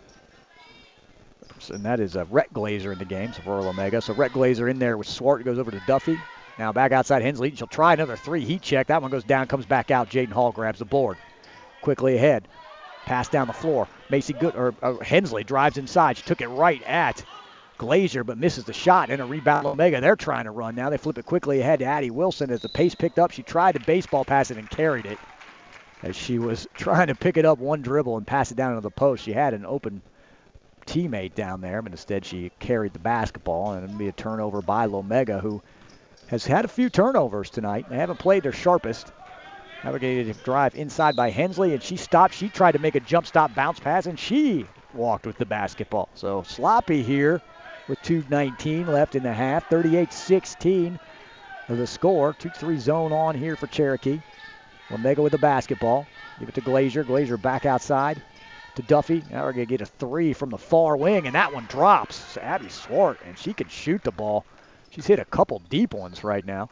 And that is a Rhett Glazer in the game, so for Omega. So Rhett Glazer in there with Swart, goes over to Duffy. Now back outside Hensley. She'll try another three. Heat check. That one goes down, comes back out. Jaden Hall grabs the board. Quickly ahead. Pass down the floor. Macy Good or uh, Hensley drives inside. She took it right at Glazer, but misses the shot. And a rebound Omega. They're trying to run now. They flip it quickly ahead to Addie Wilson. As the pace picked up, she tried to baseball pass it and carried it. As she was trying to pick it up one dribble and pass it down into the post. She had an open teammate down there, but instead she carried the basketball. And it'll be a turnover by Lomega, who has had a few turnovers tonight. They haven't played their sharpest. Navigated a drive inside by Hensley, and she stopped. She tried to make a jump stop bounce pass, and she walked with the basketball. So sloppy here with two nineteen left in the half. thirty-eight sixteen the score. two three zone on here for Cherokee. Omega with the basketball. Give it to Glazer. Glazer back outside to Duffy. Now we're going to get a three from the far wing, and that one drops. Abby Swart, and she can shoot the ball. She's hit a couple deep ones right now.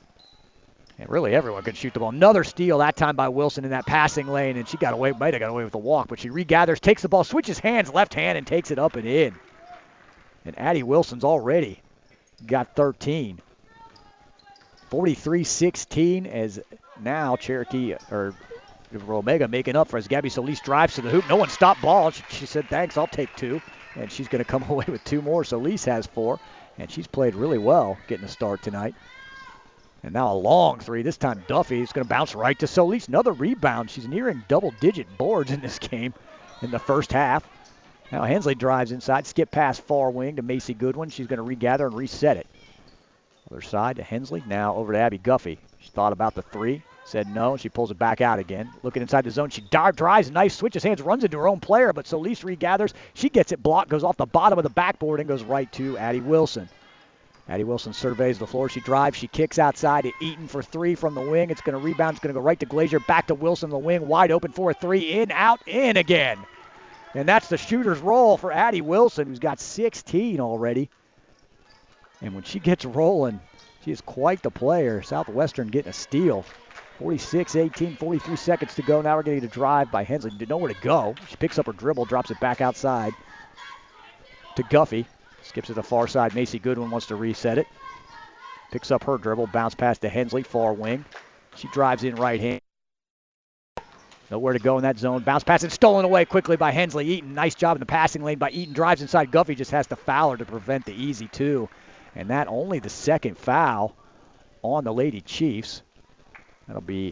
And really everyone can shoot the ball. Another steal, that time by Wilson in that passing lane, and she got away, might have got away with the walk, but she regathers, takes the ball, switches hands, left hand, and takes it up and in. And Addie Wilson's already got thirteen. forty-three sixteen as now Cherokee, or Omega making up for as Gabby Solis drives to the hoop. No one stopped ball. She, she said, thanks, I'll take two. And she's going to come away with two more. Solis has four. And she's played really well getting a start tonight. And now a long three. This time Duffy is going to bounce right to Solis. Another rebound. She's nearing double-digit boards in this game in the first half. Now Hensley drives inside. Skip past far wing to Macy Goodwin. She's going to regather and reset it. Other side to Hensley. Now over to Abby Guffey. She thought about the three. Said no. She pulls it back out again. Looking inside the zone. She drives. Nice. Switches hands. Runs into her own player. But Solis regathers. She gets it blocked. Goes off the bottom of the backboard and goes right to Addie Wilson. Addie Wilson surveys the floor. She drives. She kicks outside to Eaton for three from the wing. It's going to rebound. It's going to go right to Glazer. Back to Wilson, the wing. Wide open for a three. In, out, in again. And that's the shooter's roll for Addie Wilson, who's got sixteen already. And when she gets rolling, she is quite the player. Southwestern getting a steal. forty-six eighteen, forty-three seconds to go. Now we're getting a drive by Hensley. Didn't know where to go. She picks up her dribble, drops it back outside to Guffey. Skips to the far side. Macy Goodwin wants to reset it. Picks up her dribble. Bounce pass to Hensley, far wing. She drives in right hand. Nowhere to go in that zone. Bounce pass and stolen away quickly by Hensley. Eaton, nice job in the passing lane by Eaton. Drives inside. Guffey just has to foul her to prevent the easy two. And that only the second foul on the Lady Chiefs. That'll be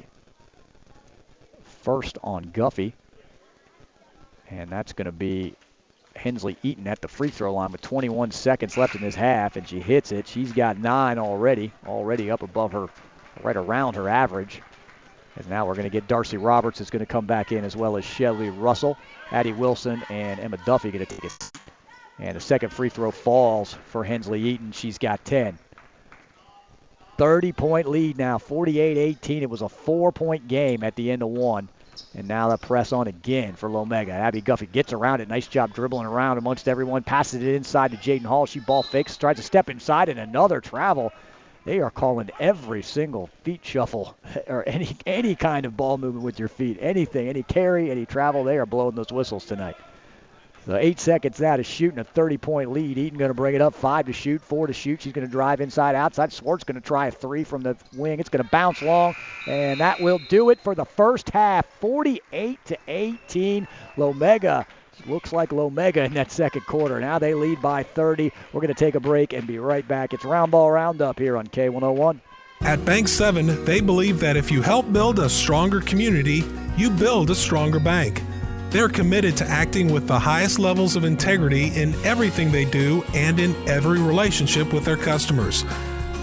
first on Guffey. And that's going to be Hensley Eaton at the free throw line with twenty-one seconds left in this half, and she hits it. She's got nine already, already up above her, right around her average. And now we're going to get Darcy Roberts is going to come back in, as well as Shelly Russell. Addie Wilson and Emma Duffy going to take it. And the second free throw falls for Hensley Eaton. She's got ten. thirty-point lead now, forty-eight eighteen. It was a four-point game at the end of one. And now the press on again for Lomega. Abby Guffey gets around it. Nice job dribbling around amongst everyone. Passes it inside to Jaden Hall. She ball fakes, tries to step inside, and another travel. They are calling every single feet shuffle or any any kind of ball movement with your feet. Anything, any carry, any travel, they are blowing those whistles tonight. So eight seconds now to shoot in a thirty-point lead. Eaton going to bring it up. Five to shoot, four to shoot. She's going to drive inside, outside. Swartz going to try a three from the wing. It's going to bounce long, and that will do it for the first half. forty-eight to eighteen. Lomega looks like Lomega in that second quarter. Now they lead by thirty. We're going to take a break and be right back. It's Round Ball Roundup here on K one oh one. At Bank seven, they believe that if you help build a stronger community, you build a stronger bank. They're committed to acting with the highest levels of integrity in everything they do and in every relationship with their customers.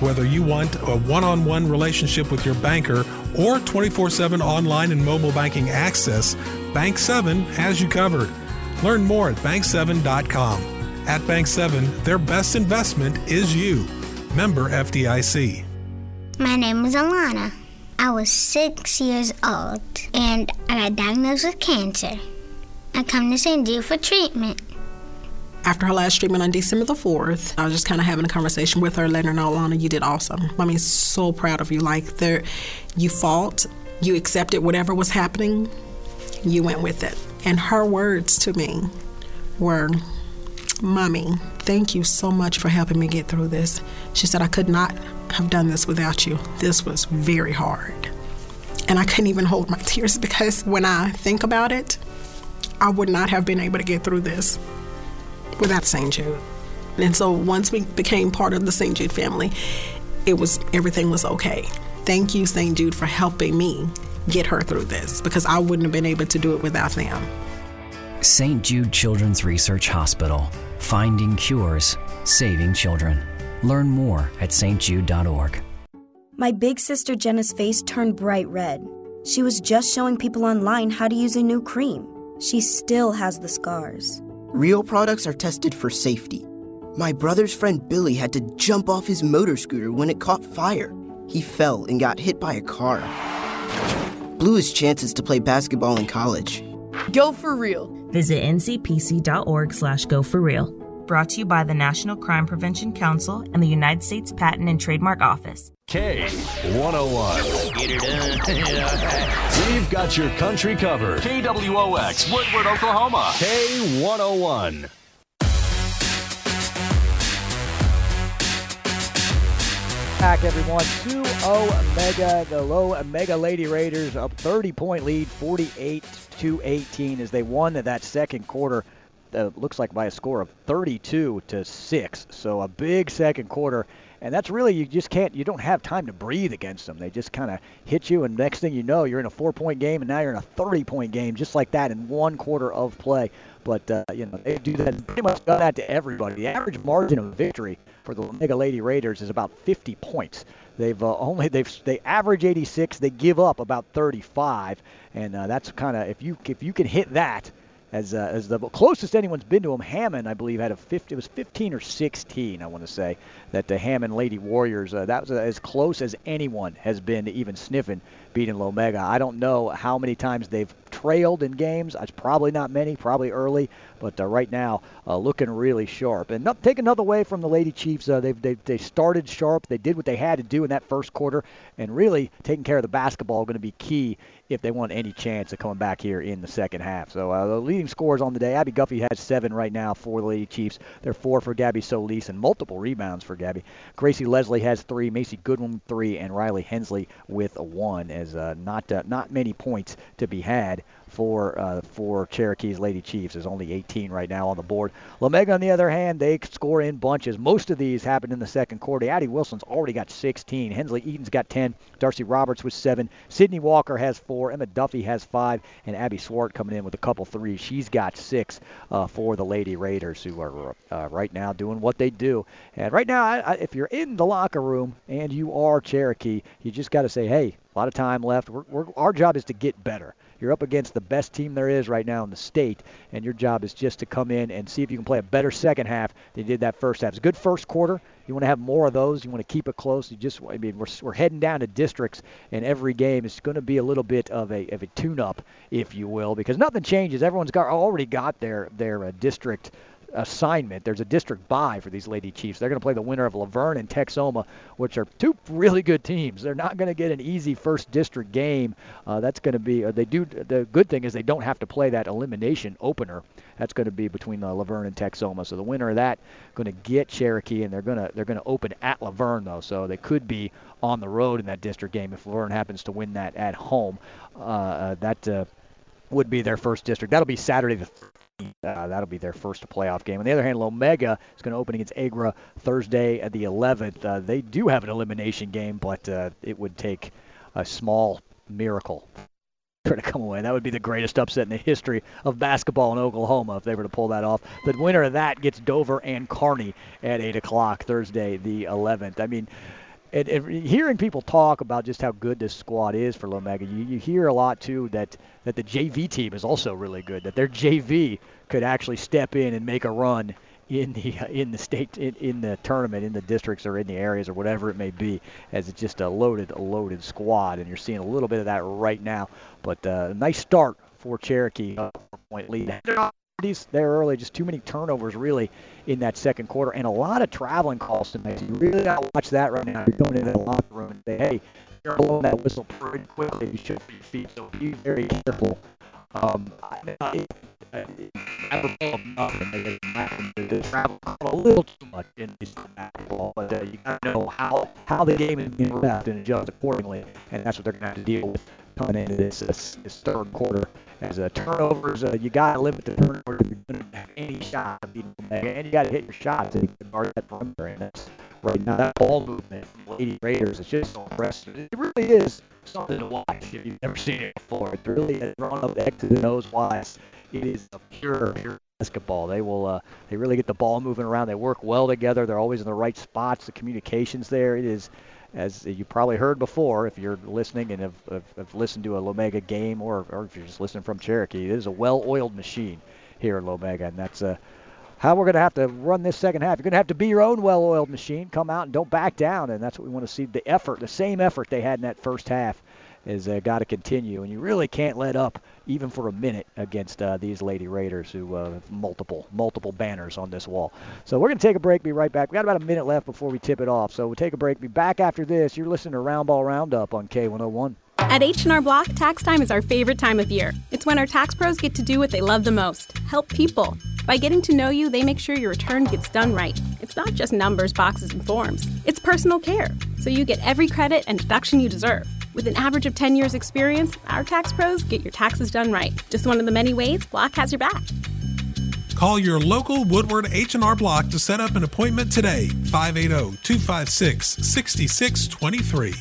Whether you want a one-on-one relationship with your banker or twenty-four seven online and mobile banking access, Bank seven has you covered. Learn more at bank seven dot com. At Bank seven, their best investment is you. Member F D I C. My name is Alana. I was six years old, and I got diagnosed with cancer. I come to Saint Jude for treatment. After her last treatment on December the fourth, I was just kind of having a conversation with her, letting her know, Alana, you did awesome. I mean, so proud of you. Like, there, you fought, you accepted whatever was happening, you went with it. And her words to me were, Mommy, thank you so much for helping me get through this. She said, I could not have done this without you. This was very hard. And I couldn't even hold my tears because when I think about it, I would not have been able to get through this without Saint Jude. And so once we became part of the Saint Jude family, it was, everything was okay. Thank you, Saint Jude, for helping me get her through this because I wouldn't have been able to do it without them. Saint Jude Children's Research Hospital. Finding cures, saving children. Learn more at s t jude dot org. My big sister Jenna's face turned bright red. She was just showing people online how to use a new cream. She still has the scars. Real products are tested for safety. My brother's friend Billy had to jump off his motor scooter when it caught fire. He fell and got hit by a car. Blew his chances to play basketball in college. Go for real. Visit n c p c dot org slash go for real. Brought to you by the National Crime Prevention Council and the United States Patent and Trademark Office. K one oh one. Get her done. We've got your country covered. K W O X, Woodward, Oklahoma. K one oh one. Back, everyone, to Omega. The Low Omega Lady Raiders up thirty-point lead, forty-eight to eighteen, as they won that second quarter. Uh, looks like by a score of thirty-two to six. So a big second quarter. And that's really, you just can't, you don't have time to breathe against them. They just kind of hit you, and next thing you know, you're in a four-point game, and now you're in a thirty-point game, just like that in one quarter of play. But, uh, you know, they do that, pretty much done that to everybody. The average margin of victory for the Omega Lady Raiders is about fifty points. They've uh, only, they've, they average eighty-six, they give up about thirty-five, and uh, that's kind of, if you, if you can hit that, As uh, as the closest anyone's been to him, Hammond, I believe, had a fifty. It was fifteen or sixteen, I want to say, that the Hammond Lady Warriors. Uh, that was uh, as close as anyone has been to even sniffing beating Lomega. I don't know how many times they've trailed in games. It's probably not many, probably early, but uh, right now uh, looking really sharp. And not, take another way from the Lady Chiefs. Uh, they've they they started sharp. They did what they had to do in that first quarter, and really taking care of the basketball going to be key if they want any chance of coming back here in the second half. So uh, the leading scorers on the day, Abby Guffey has seven right now for the Lady Chiefs. They're four for Gabby Solis and multiple rebounds for Gabby. Gracie Leslie has three, Macy Goodwin three, and Riley Hensley with a one, as uh, not uh, not many points to be had for uh, for Cherokee's Lady Chiefs. There's only eighteen right now on the board. Lomega, on the other hand, they score in bunches. Most of these happened in the second quarter. Addie Wilson's already got sixteen. Hensley Eaton's got ten. Darcy Roberts with seven. Sydney Walker has four. Emma Duffy has five. And Abby Swart coming in with a couple threes. She's got six uh, for the Lady Raiders, who are uh, right now doing what they do. And right now, I, I, if you're in the locker room and you are Cherokee, you just got to say, hey, a lot of time left. We're, we're, our job is to get better. You're up against the best team there is right now in the state, and your job is just to come in and see if you can play a better second half than you did that first half. It's a good first quarter. You want to have more of those. You want to keep it close. You just, I mean, we're, we're heading down to districts, and every game is going to be a little bit of a of a tune-up, if you will, because nothing changes. Everyone's got already got their their uh, district assignment. There's a district bye for these Lady Chiefs. They're going to play the winner of Laverne and Texoma, which are two really good teams. They're not going to get an easy first district game. Uh, that's going to be, uh, they do, the good thing is they don't have to play that elimination opener. That's going to be between uh, Laverne and Texoma. So the winner of that going to get Cherokee, and they're going to they're going to open at Laverne, though. So they could be on the road in that district game if Laverne happens to win that at home. Uh, uh, that uh, would be their first district. That'll be Saturday the Uh, that'll be their first playoff game. On the other hand, Lomega is going to open against Agra Thursday at the eleventh. Uh, they do have an elimination game, but uh, it would take a small miracle for to come away. That would be the greatest upset in the history of basketball in Oklahoma if they were to pull that off. The winner of that gets Dover and Kearney at eight o'clock Thursday the eleventh. I mean, and, and hearing people talk about just how good this squad is for Lomega, you, you hear a lot too that that the J V team is also really good. That their J V could actually step in and make a run in the in the state in, in the tournament, in the districts or in the areas or whatever it may be, as it's just a loaded a loaded squad, and you're seeing a little bit of that right now. But uh, a nice start for Cherokee, uh, four-point lead. There early, just too many turnovers really in that second quarter, and a lot of traveling calls to make. You really got to watch that right now. You're going into the locker room and say, hey, you're blowing that whistle pretty quickly. You should be feet, so be very careful. Um, I, I, I the travel a little too much in this basketball, but uh, you got to know how how the game is being left and adjust accordingly, and that's what they're going to have to deal with coming into this this, this third quarter. As uh, turnovers, uh, you got to limit the turnovers if you're going to have any shot of beating Omega, and you got to hit your shots and you can guard that perimeter. And that's right now that ball movement from the Lady Raiders is just so impressive. It really is something to watch if you've never seen it before. It really is drawn up X and O's wise. It is a pure, pure basketball. They will, uh, they really get the ball moving around. They work well together. They're always in the right spots. The communication's there. It is, as you probably heard before, if you're listening and have, have, have listened to a Lomega game, or, or if you're just listening from Cherokee, it is a well-oiled machine here in Lomega, and that's uh, how we're going to have to run this second half. You're going to have to be your own well-oiled machine. Come out and don't back down, and that's what we want to see. The effort, the same effort they had in that first half, is uh, got to continue, and you really can't let up even for a minute against uh, these Lady Raiders, who uh, have multiple, multiple banners on this wall. So we're going to take a break, be right back. We got about a minute left before we tip it off, so we'll take a break, be back after this. You're listening to Round Ball Roundup on K one oh one. At H and R Block, tax time is our favorite time of year. It's when our tax pros get to do what they love the most, help people. By getting to know you, they make sure your return gets done right. It's not just numbers, boxes, and forms. It's personal care, so you get every credit and deduction you deserve. With an average of ten years experience, our tax pros get your taxes done right. Just one of the many ways Block has your back. Call your local Woodward H and R Block to set up an appointment today. five eight zero, two five six, six six two three.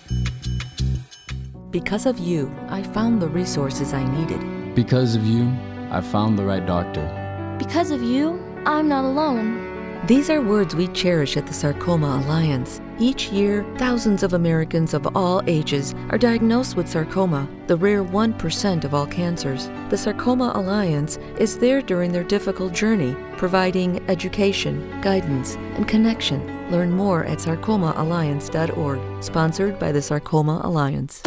Because of you, I found the resources I needed. Because of you, I found the right doctor. Because of you, I'm not alone. These are words we cherish at the Sarcoma Alliance. Each year, thousands of Americans of all ages are diagnosed with sarcoma, the rare one percent of all cancers. The Sarcoma Alliance is there during their difficult journey, providing education, guidance, and connection. Learn more at sarcoma alliance dot org. Sponsored by the Sarcoma Alliance.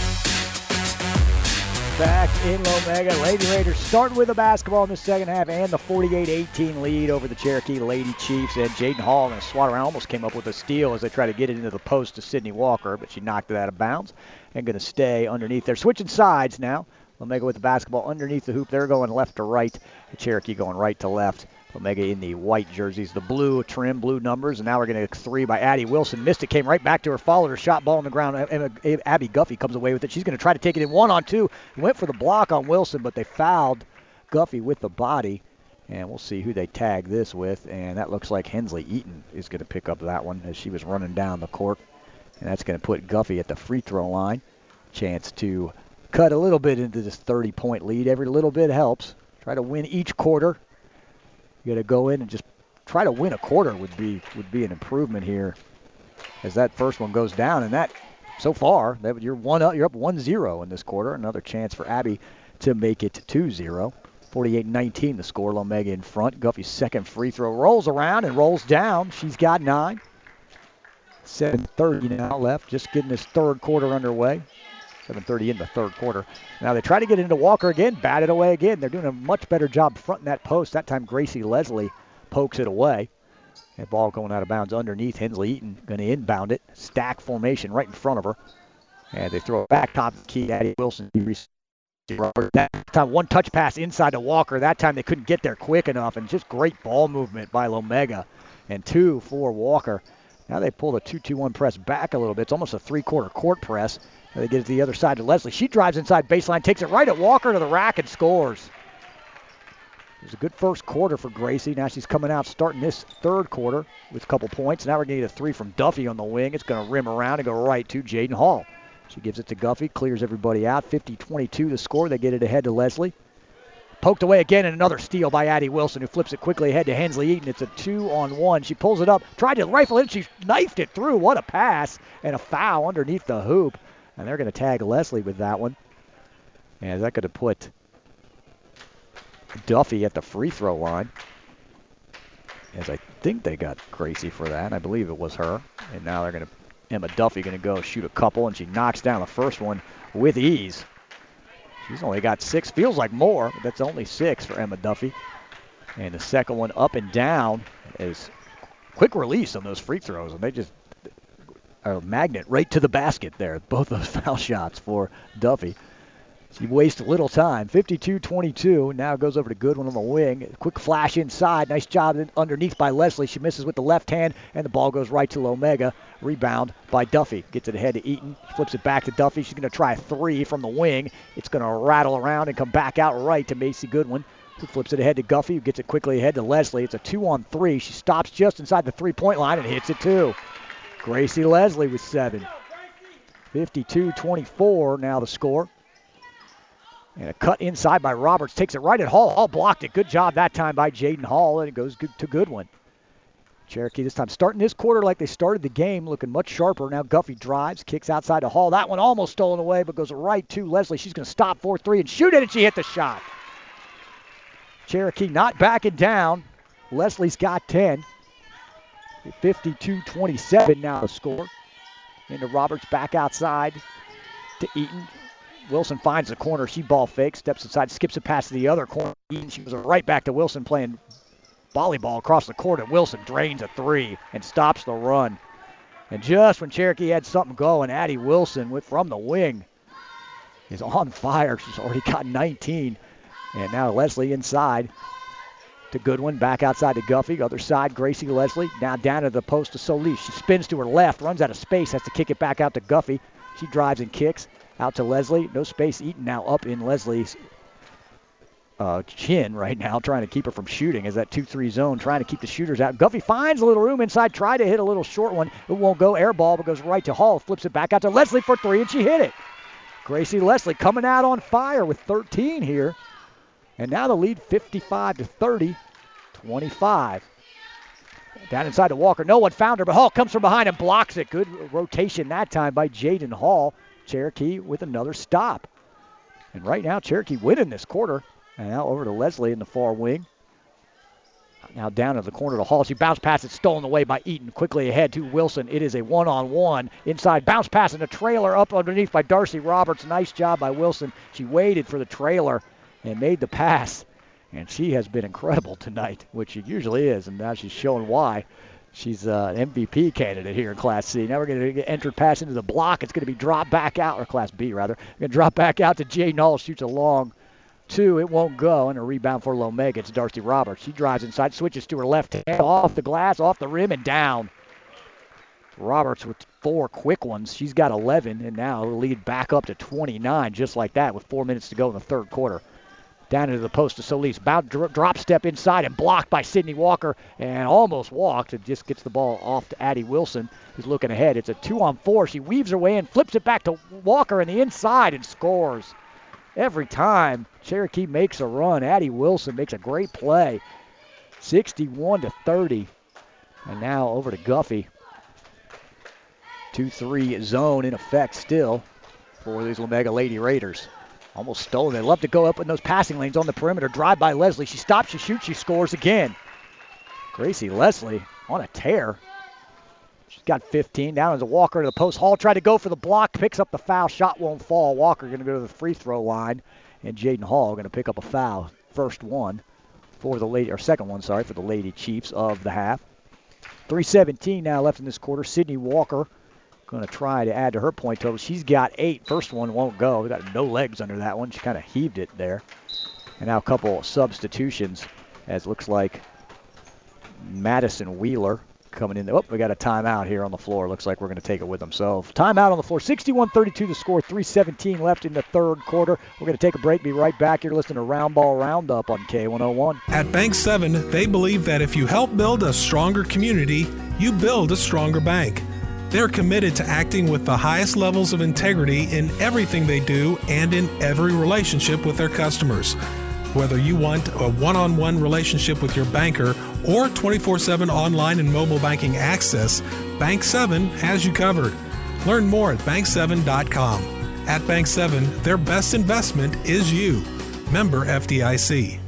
Back in Lomega, Lady Raiders start with the basketball in the second half and the forty-eight eighteen lead over the Cherokee Lady Chiefs. And Jaden Hall and swat around, almost came up with a steal as they try to get it into the post to Sydney Walker, but she knocked it out of bounds and going to stay underneath. They're switching sides now. Lomega with the basketball underneath the hoop. They're going left to right. The Cherokee going right to left. Lomega in the white jerseys, the blue trim, blue numbers, and now we're going to three by Addie Wilson. Missed it, came right back to her, followed her, shot ball on the ground. Abby Guffey comes away with it. She's going to try to take it in one on two. Went for the block on Wilson, but they fouled Guffey with the body. And we'll see who they tag this with. And that looks like Hensley Eaton is going to pick up that one as she was running down the court. And that's going to put Guffey at the free throw line. Chance to cut a little bit into this thirty-point lead. Every little bit helps. Try to win each quarter. You got to go in and just try to win a quarter would be would be an improvement here, as that first one goes down. And that, so far, that you're one up, you're up one zero in this quarter. Another chance for Abby to make it two zero. forty-eight nineteen the score. Lomega in front. Guffey's second free throw rolls around and rolls down. She's got nine. seven thirty now left. Just getting this third quarter underway. seven thirty in the third quarter. Now they try to get into Walker again, bat it away again. They're doing a much better job fronting that post. That time Gracie Leslie pokes it away. That ball going out of bounds underneath. Hensley Eaton going to inbound it. Stack formation right in front of her. And they throw it back top of the key. Addie Wilson. That time one touch pass inside to Walker. That time they couldn't get there quick enough. And just great ball movement by Lomega. And two for Walker. Now they pull the two two one press back a little bit. It's almost a three-quarter court press. They get it to the other side to Leslie. She drives inside baseline, takes it right at Walker to the rack and scores. It was a good first quarter for Gracie. Now she's coming out starting this third quarter with a couple points. Now we're going to get a three from Duffy on the wing. It's going to rim around and go right to Jaden Hall. She gives it to Guffey, clears everybody out. fifty twenty-two the score. They get it ahead to Leslie. Poked away again, and another steal by Addie Wilson, who flips it quickly ahead to Hensley Eaton. It's a two-on-one. She pulls it up, tried to rifle it, she knifed it through. What a pass, and a foul underneath the hoop. And they're going to tag Leslie with that one. And that could have put Duffy at the free throw line. As I think they got Gracie for that. I believe it was her. And now they're going to, Emma Duffy going to go shoot a couple, and she knocks down the first one with ease. She's only got six. Feels like more, but that's only six for Emma Duffy. And the second one up and down is quick release on those free throws. And they just are a magnet right to the basket there. Both those foul shots for Duffy. She wastes little time. fifty-two twenty-two. Now it goes over to Goodwin on the wing. Quick flash inside. Nice job underneath by Leslie. She misses with the left hand, and the ball goes right to Lomega. Rebound by Duffy. Gets it ahead to Eaton. Flips it back to Duffy. She's going to try a three from the wing. It's going to rattle around and come back out right to Macy Goodwin, who flips it ahead to Guffey, who gets it quickly ahead to Leslie. It's a two-on-three. She stops just inside the three-point line and hits it too. Gracie Leslie with seven. fifty-two twenty-four now the score. And a cut inside by Roberts. Takes it right at Hall. Hall blocked it. Good job that time by Jaden Hall, and it goes good to Goodwin. Cherokee this time starting this quarter like they started the game, looking much sharper. Now Guffey drives, kicks outside to Hall. That one almost stolen away, but goes right to Leslie. She's going to stop four three and shoot it, and she hit the shot. Cherokee not backing down. Leslie's got ten. fifty-two twenty-seven now the score. Into Roberts back outside to Eaton. Wilson finds the corner. She ball fakes, steps inside, skips it past to the other corner. Eaton, she goes right back to Wilson playing volleyball across the court, and Wilson drains a three and stops the run. And just when Cherokee had something going, Addie Wilson with from the wing is on fire. She's already got nineteen. And now Leslie inside to Goodwin, back outside to Guffey. Other side, Gracie Leslie. Now down to the post to Solis. She spins to her left, runs out of space, has to kick it back out to Guffey. She drives and kicks. Out to Leslie. No space. Eaton now up in Leslie's uh, chin right now, trying to keep her from shooting as that two three zone, trying to keep the shooters out. Guffey finds a little room inside, tried to hit a little short one. It won't go air ball, but goes right to Hall. Flips it back out to Leslie for three, and she hit it. Gracie Leslie coming out on fire with thirteen here. And now the lead fifty-five to thirty, twenty-five. Down inside to Walker. No one found her, but Hall comes from behind and blocks it. Good rotation that time by Jaden Hall. Cherokee with another stop. And right now, Cherokee winning this quarter. And now over to Leslie in the far wing. Now down to the corner to Hall. She bounce pass it stolen away by Eaton. Quickly ahead to Wilson. It is a one-on-one. Inside bounce pass and a trailer up underneath by Darcy Roberts. Nice job by Wilson. She waited for the trailer and made the pass. And she has been incredible tonight, which she usually is. And now she's showing why. She's uh, an M V P candidate here in Class C. Now we're going to get entered pass into the block. It's going to be dropped back out, or Class B rather. Going to drop back out to Jaden Hall. Shoots a long two. It won't go. And a rebound for Lomega. It's Darcy Roberts. She drives inside, switches to her left hand, off the glass, off the rim, and down. Roberts with four quick ones. She's got eleven, and now the lead back up to twenty-nine, just like that, with four minutes to go in the third quarter. Down into the post to Solis. About dro- drop step inside and blocked by Sydney Walker, and almost walked and just gets the ball off to Addie Wilson, who's looking ahead. It's a two on four. She weaves her way in, flips it back to Walker in the inside and scores. Every time Cherokee makes a run, Addie Wilson makes a great play. sixty-one to thirty. And now over to Guffey. two three zone in effect still for these Lomega Lady Raiders. Almost stolen. They love to go up in those passing lanes on the perimeter. Drive by Leslie. She stops, she shoots, she scores again. Gracie Leslie on a tear. She's got fifteen. Down as a Walker to the post. Hall tried to go for the block. Picks up the foul. Shot won't fall. Walker going to go to the free throw line. And Jaden Hall going to pick up a foul. First one for the lady, or second one, sorry, for the Lady Chiefs of the half. three seventeen now left in this quarter. Sydney Walker going to try to add to her point total. She's got eight. First one won't go. We got no legs under that one. She kind of heaved it there. And now a couple substitutions, as it looks like Madison Wheeler coming in. Oh, we got a timeout here on the floor. Looks like we're going to take it with them. So timeout on the floor. sixty-one thirty-two the score. three seventeen left in the third quarter. We're going to take a break. Be right back. You're listening to Round Ball Roundup on K one oh one. At Bank seven, they believe that if you help build a stronger community, you build a stronger bank. They're committed to acting with the highest levels of integrity in everything they do and in every relationship with their customers. Whether you want a one-on-one relationship with your banker or twenty-four seven online and mobile banking access, Bank seven has you covered. Learn more at bank seven dot com. At Bank seven, their best investment is you. Member F D I C.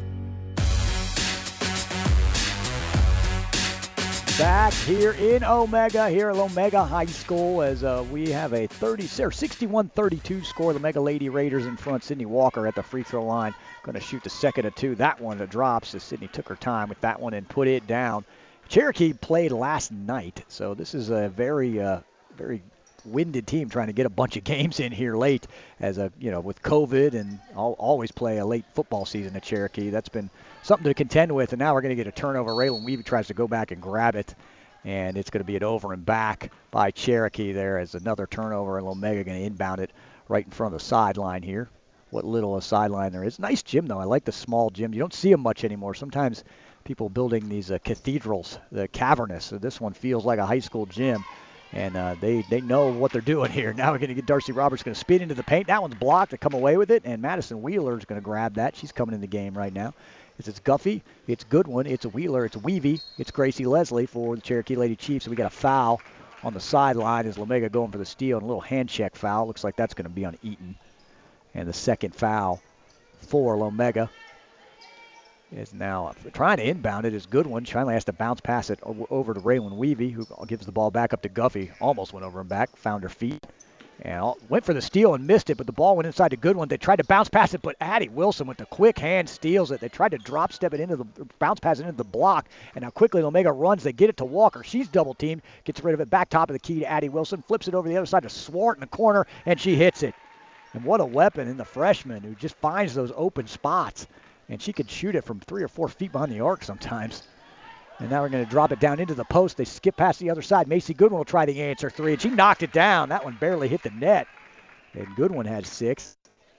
Back here in Omega, here at Omega High School, as uh, we have a thirty, sixty-one thirty-two score. The Omega Lady Raiders in front. Sydney Walker at the free throw line, going to shoot the second of two. That one that drops as Sydney took her time with that one and put it down. Cherokee played last night, so this is a very, uh, very winded team trying to get a bunch of games in here late. As a, you know, with COVID and I'll always play a late football season at Cherokee. That's been something to contend with, and now we're going to get a turnover. Raylan Weavy tries to go back and grab it, and it's going to be an over and back by Cherokee there as another turnover, and Omega going to inbound it right in front of the sideline here. What little a sideline there is. Nice gym, though. I like the small gym. You don't see them much anymore. Sometimes people building these uh, cathedrals, the cavernous. So this one feels like a high school gym, and uh, they, they know what they're doing here. Now we're going to get Darcy Roberts going to spin into the paint. That one's blocked to come away with it, and Madison Wheeler is going to grab that. She's coming in the game right now. It's, it's Guffey, it's Goodwin, it's a Wheeler, it's Weavy, it's Gracie Leslie for the Cherokee Lady Chiefs. So we got a foul on the sideline as Omega going for the steal, and a little hand check foul. Looks like that's going to be on Eaton. And the second foul for Omega is now trying to inbound it is Goodwin. Finally has to bounce pass it over to Raylan Weavy, who gives the ball back up to Guffey. Almost went over and back, found her feet. And went for the steal and missed it, but the ball went inside to Goodwin. They tried to bounce pass it, but Addie Wilson with the quick hand steals it. They tried to drop step it into the bounce pass it into the block, and now quickly Omega runs. They get it to Walker. She's double teamed, gets rid of it back top of the key to Addie Wilson, flips it over the other side to Swart in the corner, and she hits it. And what a weapon in the freshman who just finds those open spots, and she could shoot it from three or four feet behind the arc sometimes. And now we're going to drop it down into the post. They skip past the other side. Macy Goodwin will try the answer three, and she knocked it down. That one barely hit the net. And Goodwin had six.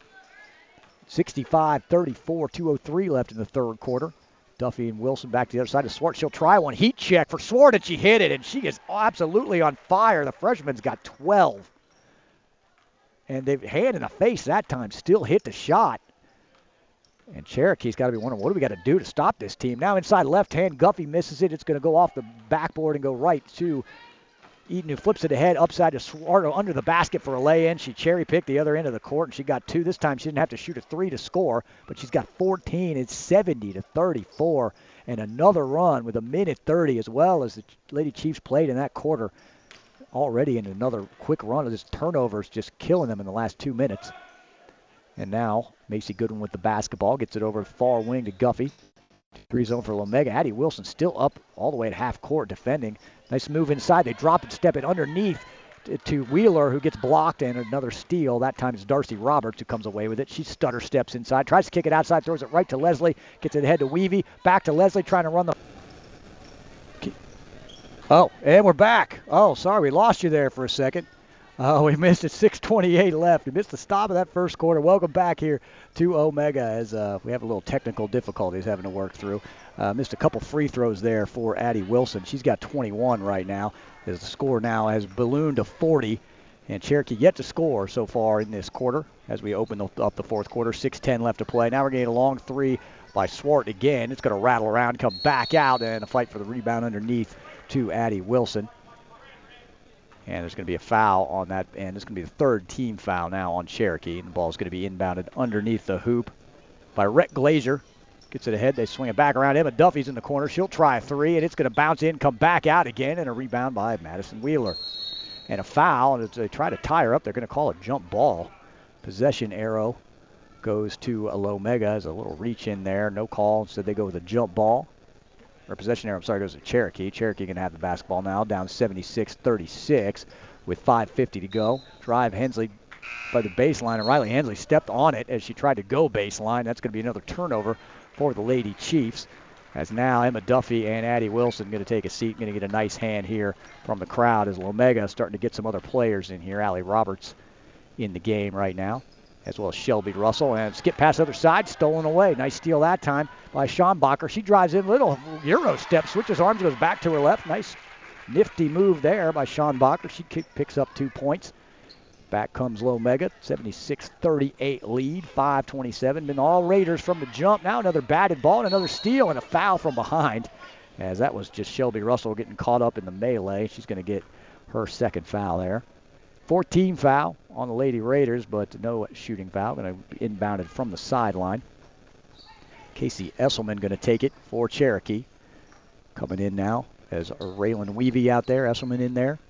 sixty-five thirty-four, two oh three left in the third quarter. Duffy and Wilson back to the other side of Swart. She'll try one. Heat check for Swart, and she hit it, and she is absolutely on fire. The freshman's got twelve. And they've hand in the face that time, still hit the shot. And Cherokee's got to be wondering, what do we got to do to stop this team? Now inside left hand, Guffey misses it. It's going to go off the backboard and go right to Eaton, who flips it ahead, upside to Swart, under the basket for a lay-in. She cherry-picked the other end of the court, and she got two. This time she didn't have to shoot a three to score, but she's got fourteen. It's seventy to thirty-four, and another run with a minute thirty, as well as the Lady Chiefs played in that quarter already, in another quick run of this turnovers, just killing them in the last two minutes. And now Macy Goodwin with the basketball, gets it over far wing to Guffey. Three zone for Omega. Addie Wilson still up all the way at half court defending. Nice move inside. They drop it, step it underneath to Wheeler, who gets blocked, and another steal. That time it's Darcy Roberts who comes away with it. She stutter steps inside, tries to kick it outside, throws it right to Leslie, gets it ahead to Weavy, back to Leslie, trying to run the... Oh, and we're back. Oh, sorry, we lost you there for a second. Oh, we missed it. six twenty-eight left. We missed the stop of that first quarter. Welcome back here to Omega as uh, we have a little technical difficulties having to work through. Uh, missed a couple free throws there for Addie Wilson. She's got twenty-one right now, as the score now has ballooned to forty. And Cherokee yet to score so far in this quarter as we open up the fourth quarter. six ten left to play. Now we're getting a long three by Swart again. It's going to rattle around, come back out, and a fight for the rebound underneath to Addie Wilson. And there's going to be a foul on that, and it's going to be the third team foul now on Cherokee. And the ball is going to be inbounded underneath the hoop by Rhett Glazer. Gets it ahead. They swing it back around. Emma Duffy's in the corner. She'll try a three, and it's going to bounce in, come back out again, and a rebound by Madison Wheeler. And a foul, and as they try to tie her up, they're going to call a jump ball. Possession arrow goes to Omega as a little reach in there. No call. Instead, they go with a jump ball. Or possession arrow, I'm sorry, goes to Cherokee. Cherokee can have the basketball now, down seventy-six thirty-six with five fifty to go. Drive Hensley by the baseline, and Riley Hensley stepped on it as she tried to go baseline. That's going to be another turnover for the Lady Chiefs, as now Emma Duffy and Addie Wilson going to take a seat, going to get a nice hand here from the crowd as Omega starting to get some other players in here. Allie Roberts in the game right now, as well as Shelby Russell. And skip pass the other side, stolen away. Nice steal that time by Schombacher. She drives in, little Euro step, switches arms, goes back to her left. Nice nifty move there by Schombacher. She kick, picks up two points. Back comes Lomega, seventy-six thirty-eight lead, five twenty-seven. Been all Raiders from the jump. Now another batted ball and another steal and a foul from behind, as that was just Shelby Russell getting caught up in the melee. She's going to get her second foul there. fourteen foul on the Lady Raiders, but no shooting foul. Going to be inbounded from the sideline. Casey Esselman going to take it for Cherokee. Coming in now as Raylan Weavy out there. Esselman in there.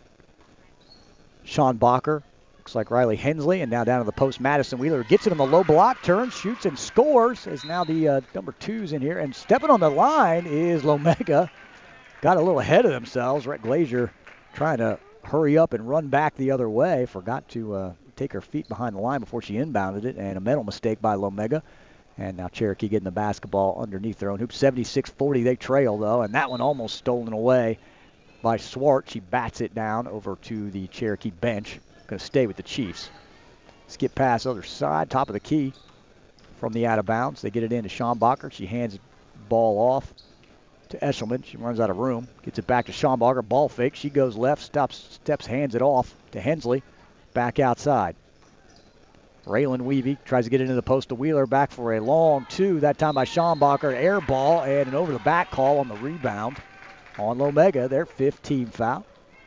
Sean Bacher. Looks like Riley Hensley. And now down to the post, Madison Wheeler gets it on the low block, turns, shoots, and scores. As now the uh, number two's in here. And stepping on the line is Lomega. Got a little ahead of themselves. Rhett Glazier trying to hurry up and run back the other way. Forgot to uh, take her feet behind the line before she inbounded it. And a mental mistake by Lomega. And now Cherokee getting the basketball underneath their own hoop. seventy-six forty, they trail, though. And that one almost stolen away by Swart. She bats it down over to the Cherokee bench. Going to stay with the Chiefs. Skip pass other side, top of the key from the out of bounds. They get it into Schombacher. She hands the ball off to Esselman. She runs out of room. Gets it back to Schombacher. Ball fake. She goes left, stops, steps, hands it off to Hensley. Back outside. Raylan Weavy tries to get into the post to Wheeler. Back for a long two. That time by Schombacher. Air ball and an over the back call on the rebound on Lomega. Their fifteenth foul.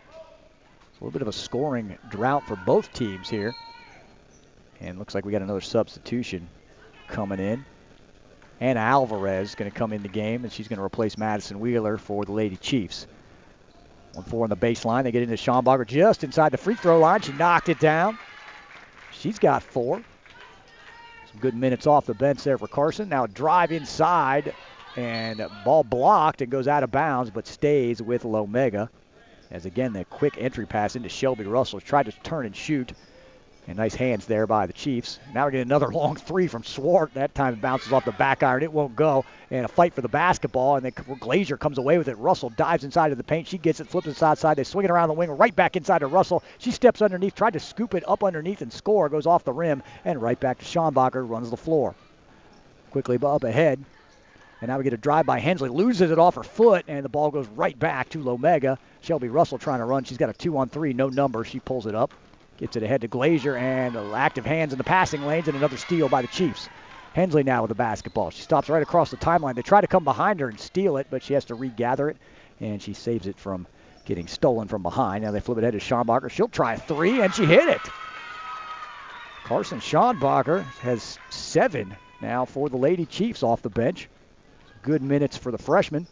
A little bit of a scoring drought for both teams here. And looks like we got another substitution coming in. Anna Alvarez is going to come in the game, and she's going to replace Madison Wheeler for the Lady Chiefs. one four on the baseline. They get into Schombacher just inside the free throw line. She knocked it down. She's got four. Some good minutes off the bench there for Carson. Now a drive inside, and ball blocked and goes out of bounds, but stays with Lomega. As again, the quick entry pass into Shelby Russell. Tried to turn and shoot. And nice hands there by the Chiefs. Now we're getting another long three from Swart. That time it bounces off the back iron. It won't go. And a fight for the basketball. And then Glazier comes away with it. Russell dives inside of the paint. She gets it, flips it outside. They swing it around the wing, right back inside to Russell. She steps underneath, tried to scoop it up underneath and score. Goes off the rim. And right back to Schombacher, runs the floor. Quickly up ahead. And now we get a drive by Hensley. Loses it off her foot. And the ball goes right back to Lomega. Shelby Russell trying to run. She's got a two on three. No number. She pulls it up. Gets it ahead to Glazier, and active hands in the passing lanes, and another steal by the Chiefs. Hensley now with the basketball. She stops right across the timeline. They try to come behind her and steal it, but she has to regather it, and she saves it from getting stolen from behind. Now they flip it ahead to Schombacher. She'll try a three, and she hit it. Carson Schombacher has seven now for the Lady Chiefs off the bench. Good minutes for the freshman.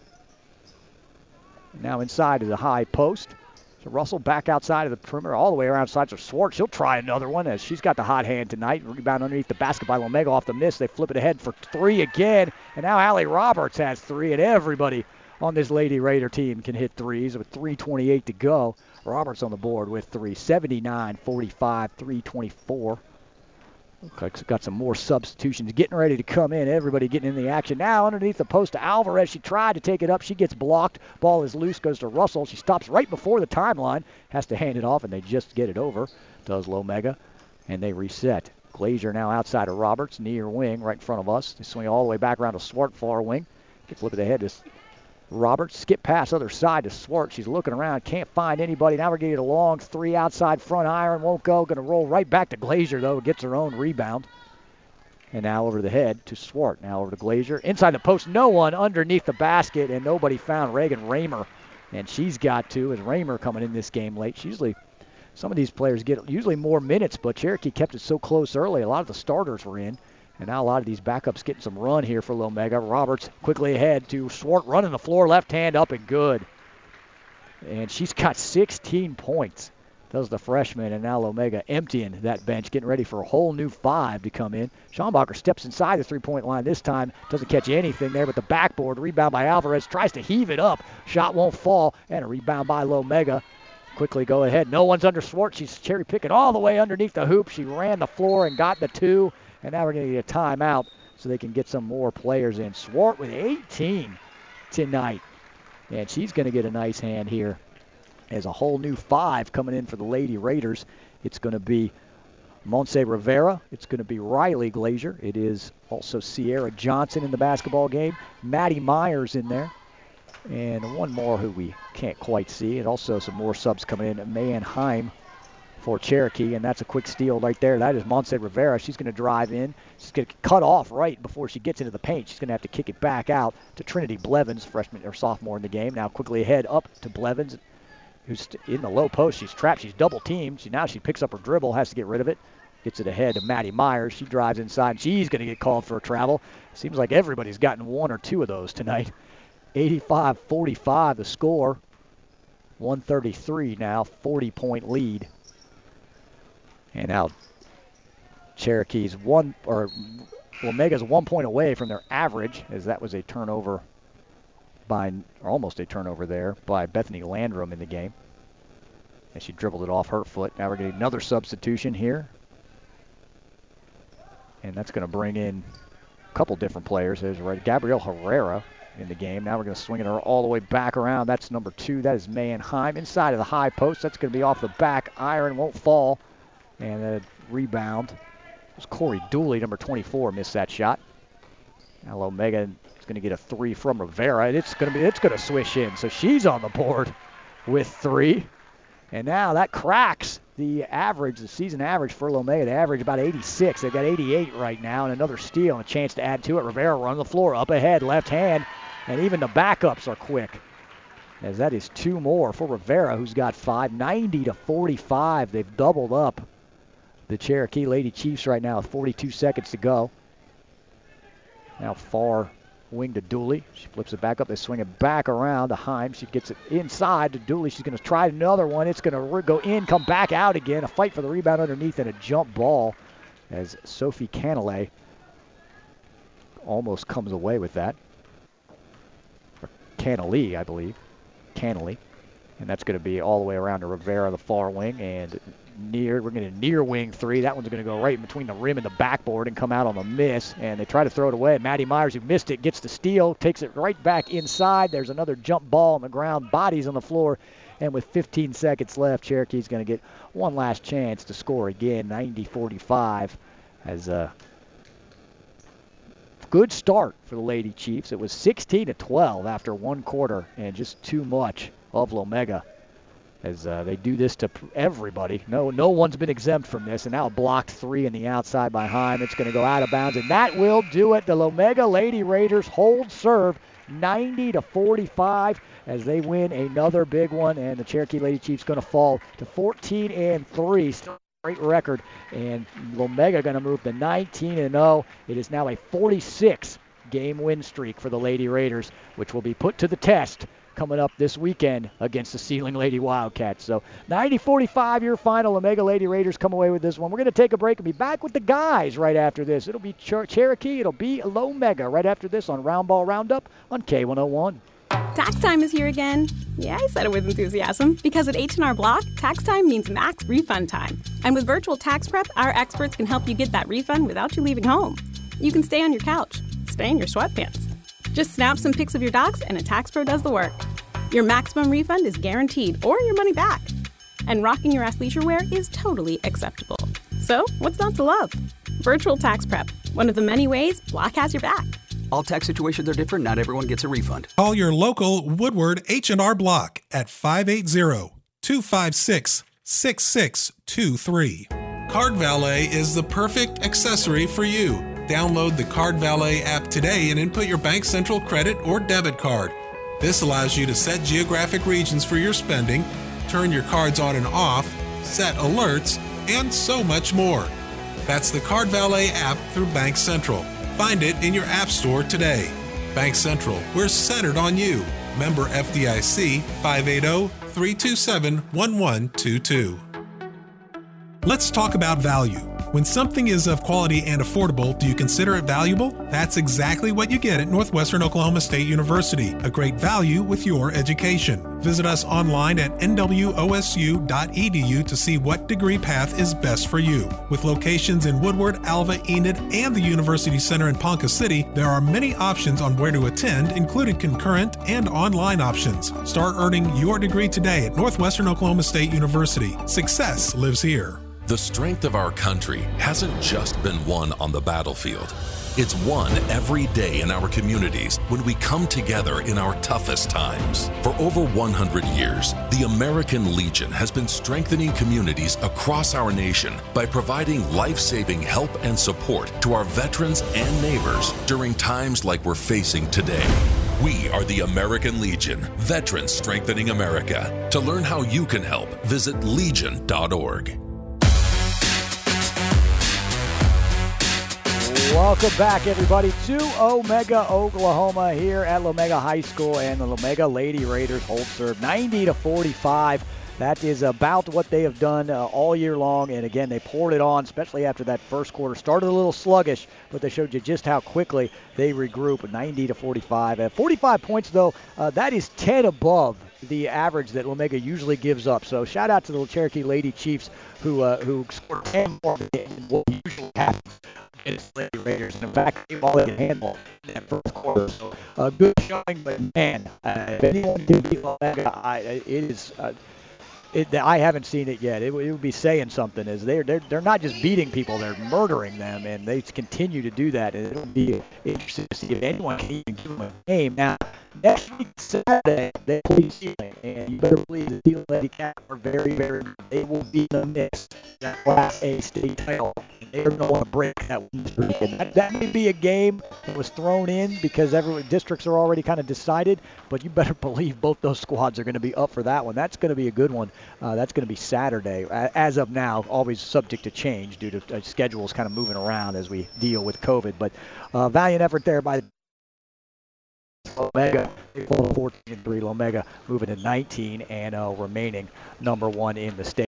Now inside of the high post. So Russell back outside of the perimeter, all the way around side to Swart. She'll try another one as she's got the hot hand tonight. Rebound underneath the basket by Lomega off the miss. They flip it ahead for three again. And now Allie Roberts has three, and everybody on this Lady Raider team can hit threes with three twenty-eight to go. Roberts on the board with three. seventy-nine forty-five, three twenty-four. Looks like got some more substitutions getting ready to come in. Everybody getting in the action now underneath the post to Alvarez. She tried to take it up. She gets blocked. Ball is loose, goes to Russell. She stops right before the timeline. Has to hand it off, and they just get it over. Does Lomega, and they reset. Glazier now outside of Roberts, near wing, right in front of us. They swing all the way back around to Swart, far wing. They flip it ahead to Roberts. Skip pass other side to Swart. She's looking around, can't find anybody. Now we're getting a long three outside front iron. Won't go. Going to roll right back to Glazier, though. Gets her own rebound. And now over the head to Swart. Now over to Glazier. Inside the post, no one underneath the basket, and nobody found Reagan Raymer. And she's got to, as Raymer coming in this game late. She's usually, some of these players get usually more minutes, but Cherokee kept it so close early. A lot of the starters were in. And now a lot of these backups getting some run here for Lomega. Roberts quickly ahead to Swart, running the floor, left hand up and good. And she's got sixteen points. Does the freshman, and now Lomega emptying that bench, getting ready for a whole new five to come in. Schombacher steps inside the three-point line this time. Doesn't catch anything there, but the backboard rebound by Alvarez. Tries to heave it up. Shot won't fall, and a rebound by Lomega. Quickly go ahead. No one's under Swart. She's cherry picking all the way underneath the hoop. She ran the floor and got the two. And now we're going to get a timeout so they can get some more players in. Swart with eighteen tonight. And she's going to get a nice hand here as a whole new five coming in for the Lady Raiders. It's going to be Montse Rivera. It's going to be Riley Glazier. It is also Sierra Johnson in the basketball game. Maddie Myers in there. And one more who we can't quite see. And also some more subs coming in. Mayan Heim for Cherokee, and that's a quick steal right there. That is Montse Rivera. She's going to drive in. She's going to cut off right before she gets into the paint. She's going to have to kick it back out to Trinity Blevins, freshman or sophomore in the game. Now quickly ahead up to Blevins, who's in the low post. She's trapped. She's double teamed. She, now she picks up her dribble, has to get rid of it. Gets it ahead to Maddie Myers. She drives inside. And she's going to get called for a travel. Seems like everybody's gotten one or two of those tonight. eighty-five forty-five the score. one thirty-three now, forty-point lead. And now Cherokee's one, or Omega's one point away from their average, as that was a turnover by, or almost a turnover there, by Bethany Landrum in the game. And she dribbled it off her foot. Now we're getting another substitution here. And that's going to bring in a couple different players. There's right, Gabrielle Herrera in the game. Now we're going to swing it her all the way back around. That's number two. That is Mayan Heim inside of the high post. That's going to be off the back iron. Won't fall. And a rebound. It was Corey Dooley, number twenty-four, missed that shot. Now Omega is going to get a three from Rivera. And it's going to be it's going to swish in. So she's on the board with three. And now that cracks the average, the season average for Omega. They average about eighty-six. They've got eighty-eight right now, and another steal and a chance to add to it. Rivera running the floor up ahead, left hand, and even the backups are quick. As that is two more for Rivera, who's got five. ninety to forty-five. They've doubled up the Cherokee Lady Chiefs right now with forty-two seconds to go. Now far wing to Dooley. She flips it back up. They swing it back around to Heim. She gets it inside to Dooley. She's going to try another one. It's going to go in, come back out again. A fight for the rebound underneath and a jump ball as Sophie Canale almost comes away with that. Or Canale, I believe. Canale. And that's going to be all the way around to Rivera, the far wing, and near, we're going to near wing three. That one's going to go right in between the rim and the backboard and come out on the miss. And they try to throw it away. Maddie Myers, who missed it, gets the steal, takes it right back inside. There's another jump ball on the ground, bodies on the floor. And with fifteen seconds left, Cherokee's going to get one last chance to score again, ninety forty-five. As a good start for the Lady Chiefs. It was sixteen to twelve after one quarter, and just too much of Omega. As uh, they do this to everybody. No no one's been exempt from this. And now a blocked three in the outside by Heim. It's going to go out of bounds, and that will do it. The Omega Lady Raiders hold serve ninety to forty-five as they win another big one. And the Cherokee Lady Chiefs going to fall to fourteen and three. Still a great record. And Omega going to move to nineteen and oh. It is now a forty-six game win streak for the Lady Raiders, which will be put to the test coming up this weekend against the Sealing Lady Wildcats. So ninety forty-five your final. Omega Lady Raiders come away with this one. We're going to take a break and be back with the guys right after this. It'll be Cher- Cherokee. It'll be Omega right after this on Round Ball Roundup on K one oh one. Tax time is here again. Yeah, I said it with enthusiasm. Because at H and R Block, tax time means max refund time. And with virtual tax prep, our experts can help you get that refund without you leaving home. You can stay on your couch, stay in your sweatpants. Just snap some pics of your docs and a tax pro does the work. Your maximum refund is guaranteed or your money back. And rocking your athleisure wear is totally acceptable. So, what's not to love? Virtual tax prep, one of the many ways Block has your back. All tax situations are different. Not everyone gets a refund. Call your local Woodward H and R Block at five eight zero, two five six, six six two three. Card Valet is the perfect accessory for you. Download the Card Valet app today and input your Bank Central credit or debit card. This allows you to set geographic regions for your spending, turn your cards on and off, set alerts, and so much more. That's the Card Valet app through Bank Central. Find it in your app store today. Bank Central, we're centered on you. Member F D I C, five eight zero, three two seven, one one two two. Let's talk about value. When something is of quality and affordable, do you consider it valuable? That's exactly what you get at Northwestern Oklahoma State University, a great value with your education. Visit us online at N W O S U dot E D U to see what degree path is best for you. With locations in Woodward, Alva, Enid, and the University Center in Ponca City, there are many options on where to attend, including concurrent and online options. Start earning your degree today at Northwestern Oklahoma State University. Success lives here. The strength of our country hasn't just been won on the battlefield. It's won every day in our communities when we come together in our toughest times. For over one hundred years, the American Legion has been strengthening communities across our nation by providing life-saving help and support to our veterans and neighbors during times like we're facing today. We are the American Legion, Veterans Strengthening America. To learn how you can help, visit legion dot org. Welcome back, everybody, to Omega, Oklahoma, here at Lomega High School, and the Lomega Lady Raiders hold serve ninety to forty-five. That is about what they have done uh, all year long, and again, they poured it on, especially after that first quarter. Started a little sluggish, but they showed you just how quickly they regroup, ninety to forty-five. At forty-five points, though, uh, that is ten above the average that Lomega usually gives up. So shout out to the Cherokee Lady Chiefs who uh, who scored ten more than what usually happens against the Lady Raiders. And in fact, they all they can handle in that first quarter. So a uh, good showing, but man, uh, if anyone can beat Lomega, I, it is. Uh, It, I haven't seen it yet. It, it would be saying something. Is they're, they're they're not just beating people; they're murdering them, and they continue to do that. And it'll be interesting to see if anyone can even give them a game. Now, next week Saturday they play Sealing, and you better believe the Sealing Lady Cats are very, very good. They will be in the mix that Class A state title, and they're going to want to break that win streak. And that, that may be a game that was thrown in because every districts are already kind of decided, but you better believe both those squads are going to be up for that one. That's going to be a good one. Uh, that's going to be Saturday. As of now, always subject to change due to uh, schedules kind of moving around as we deal with COVID. But uh, valiant effort there by Lomega. fourteen and three. Lomega moving to nineteen and uh, remaining number one in the state.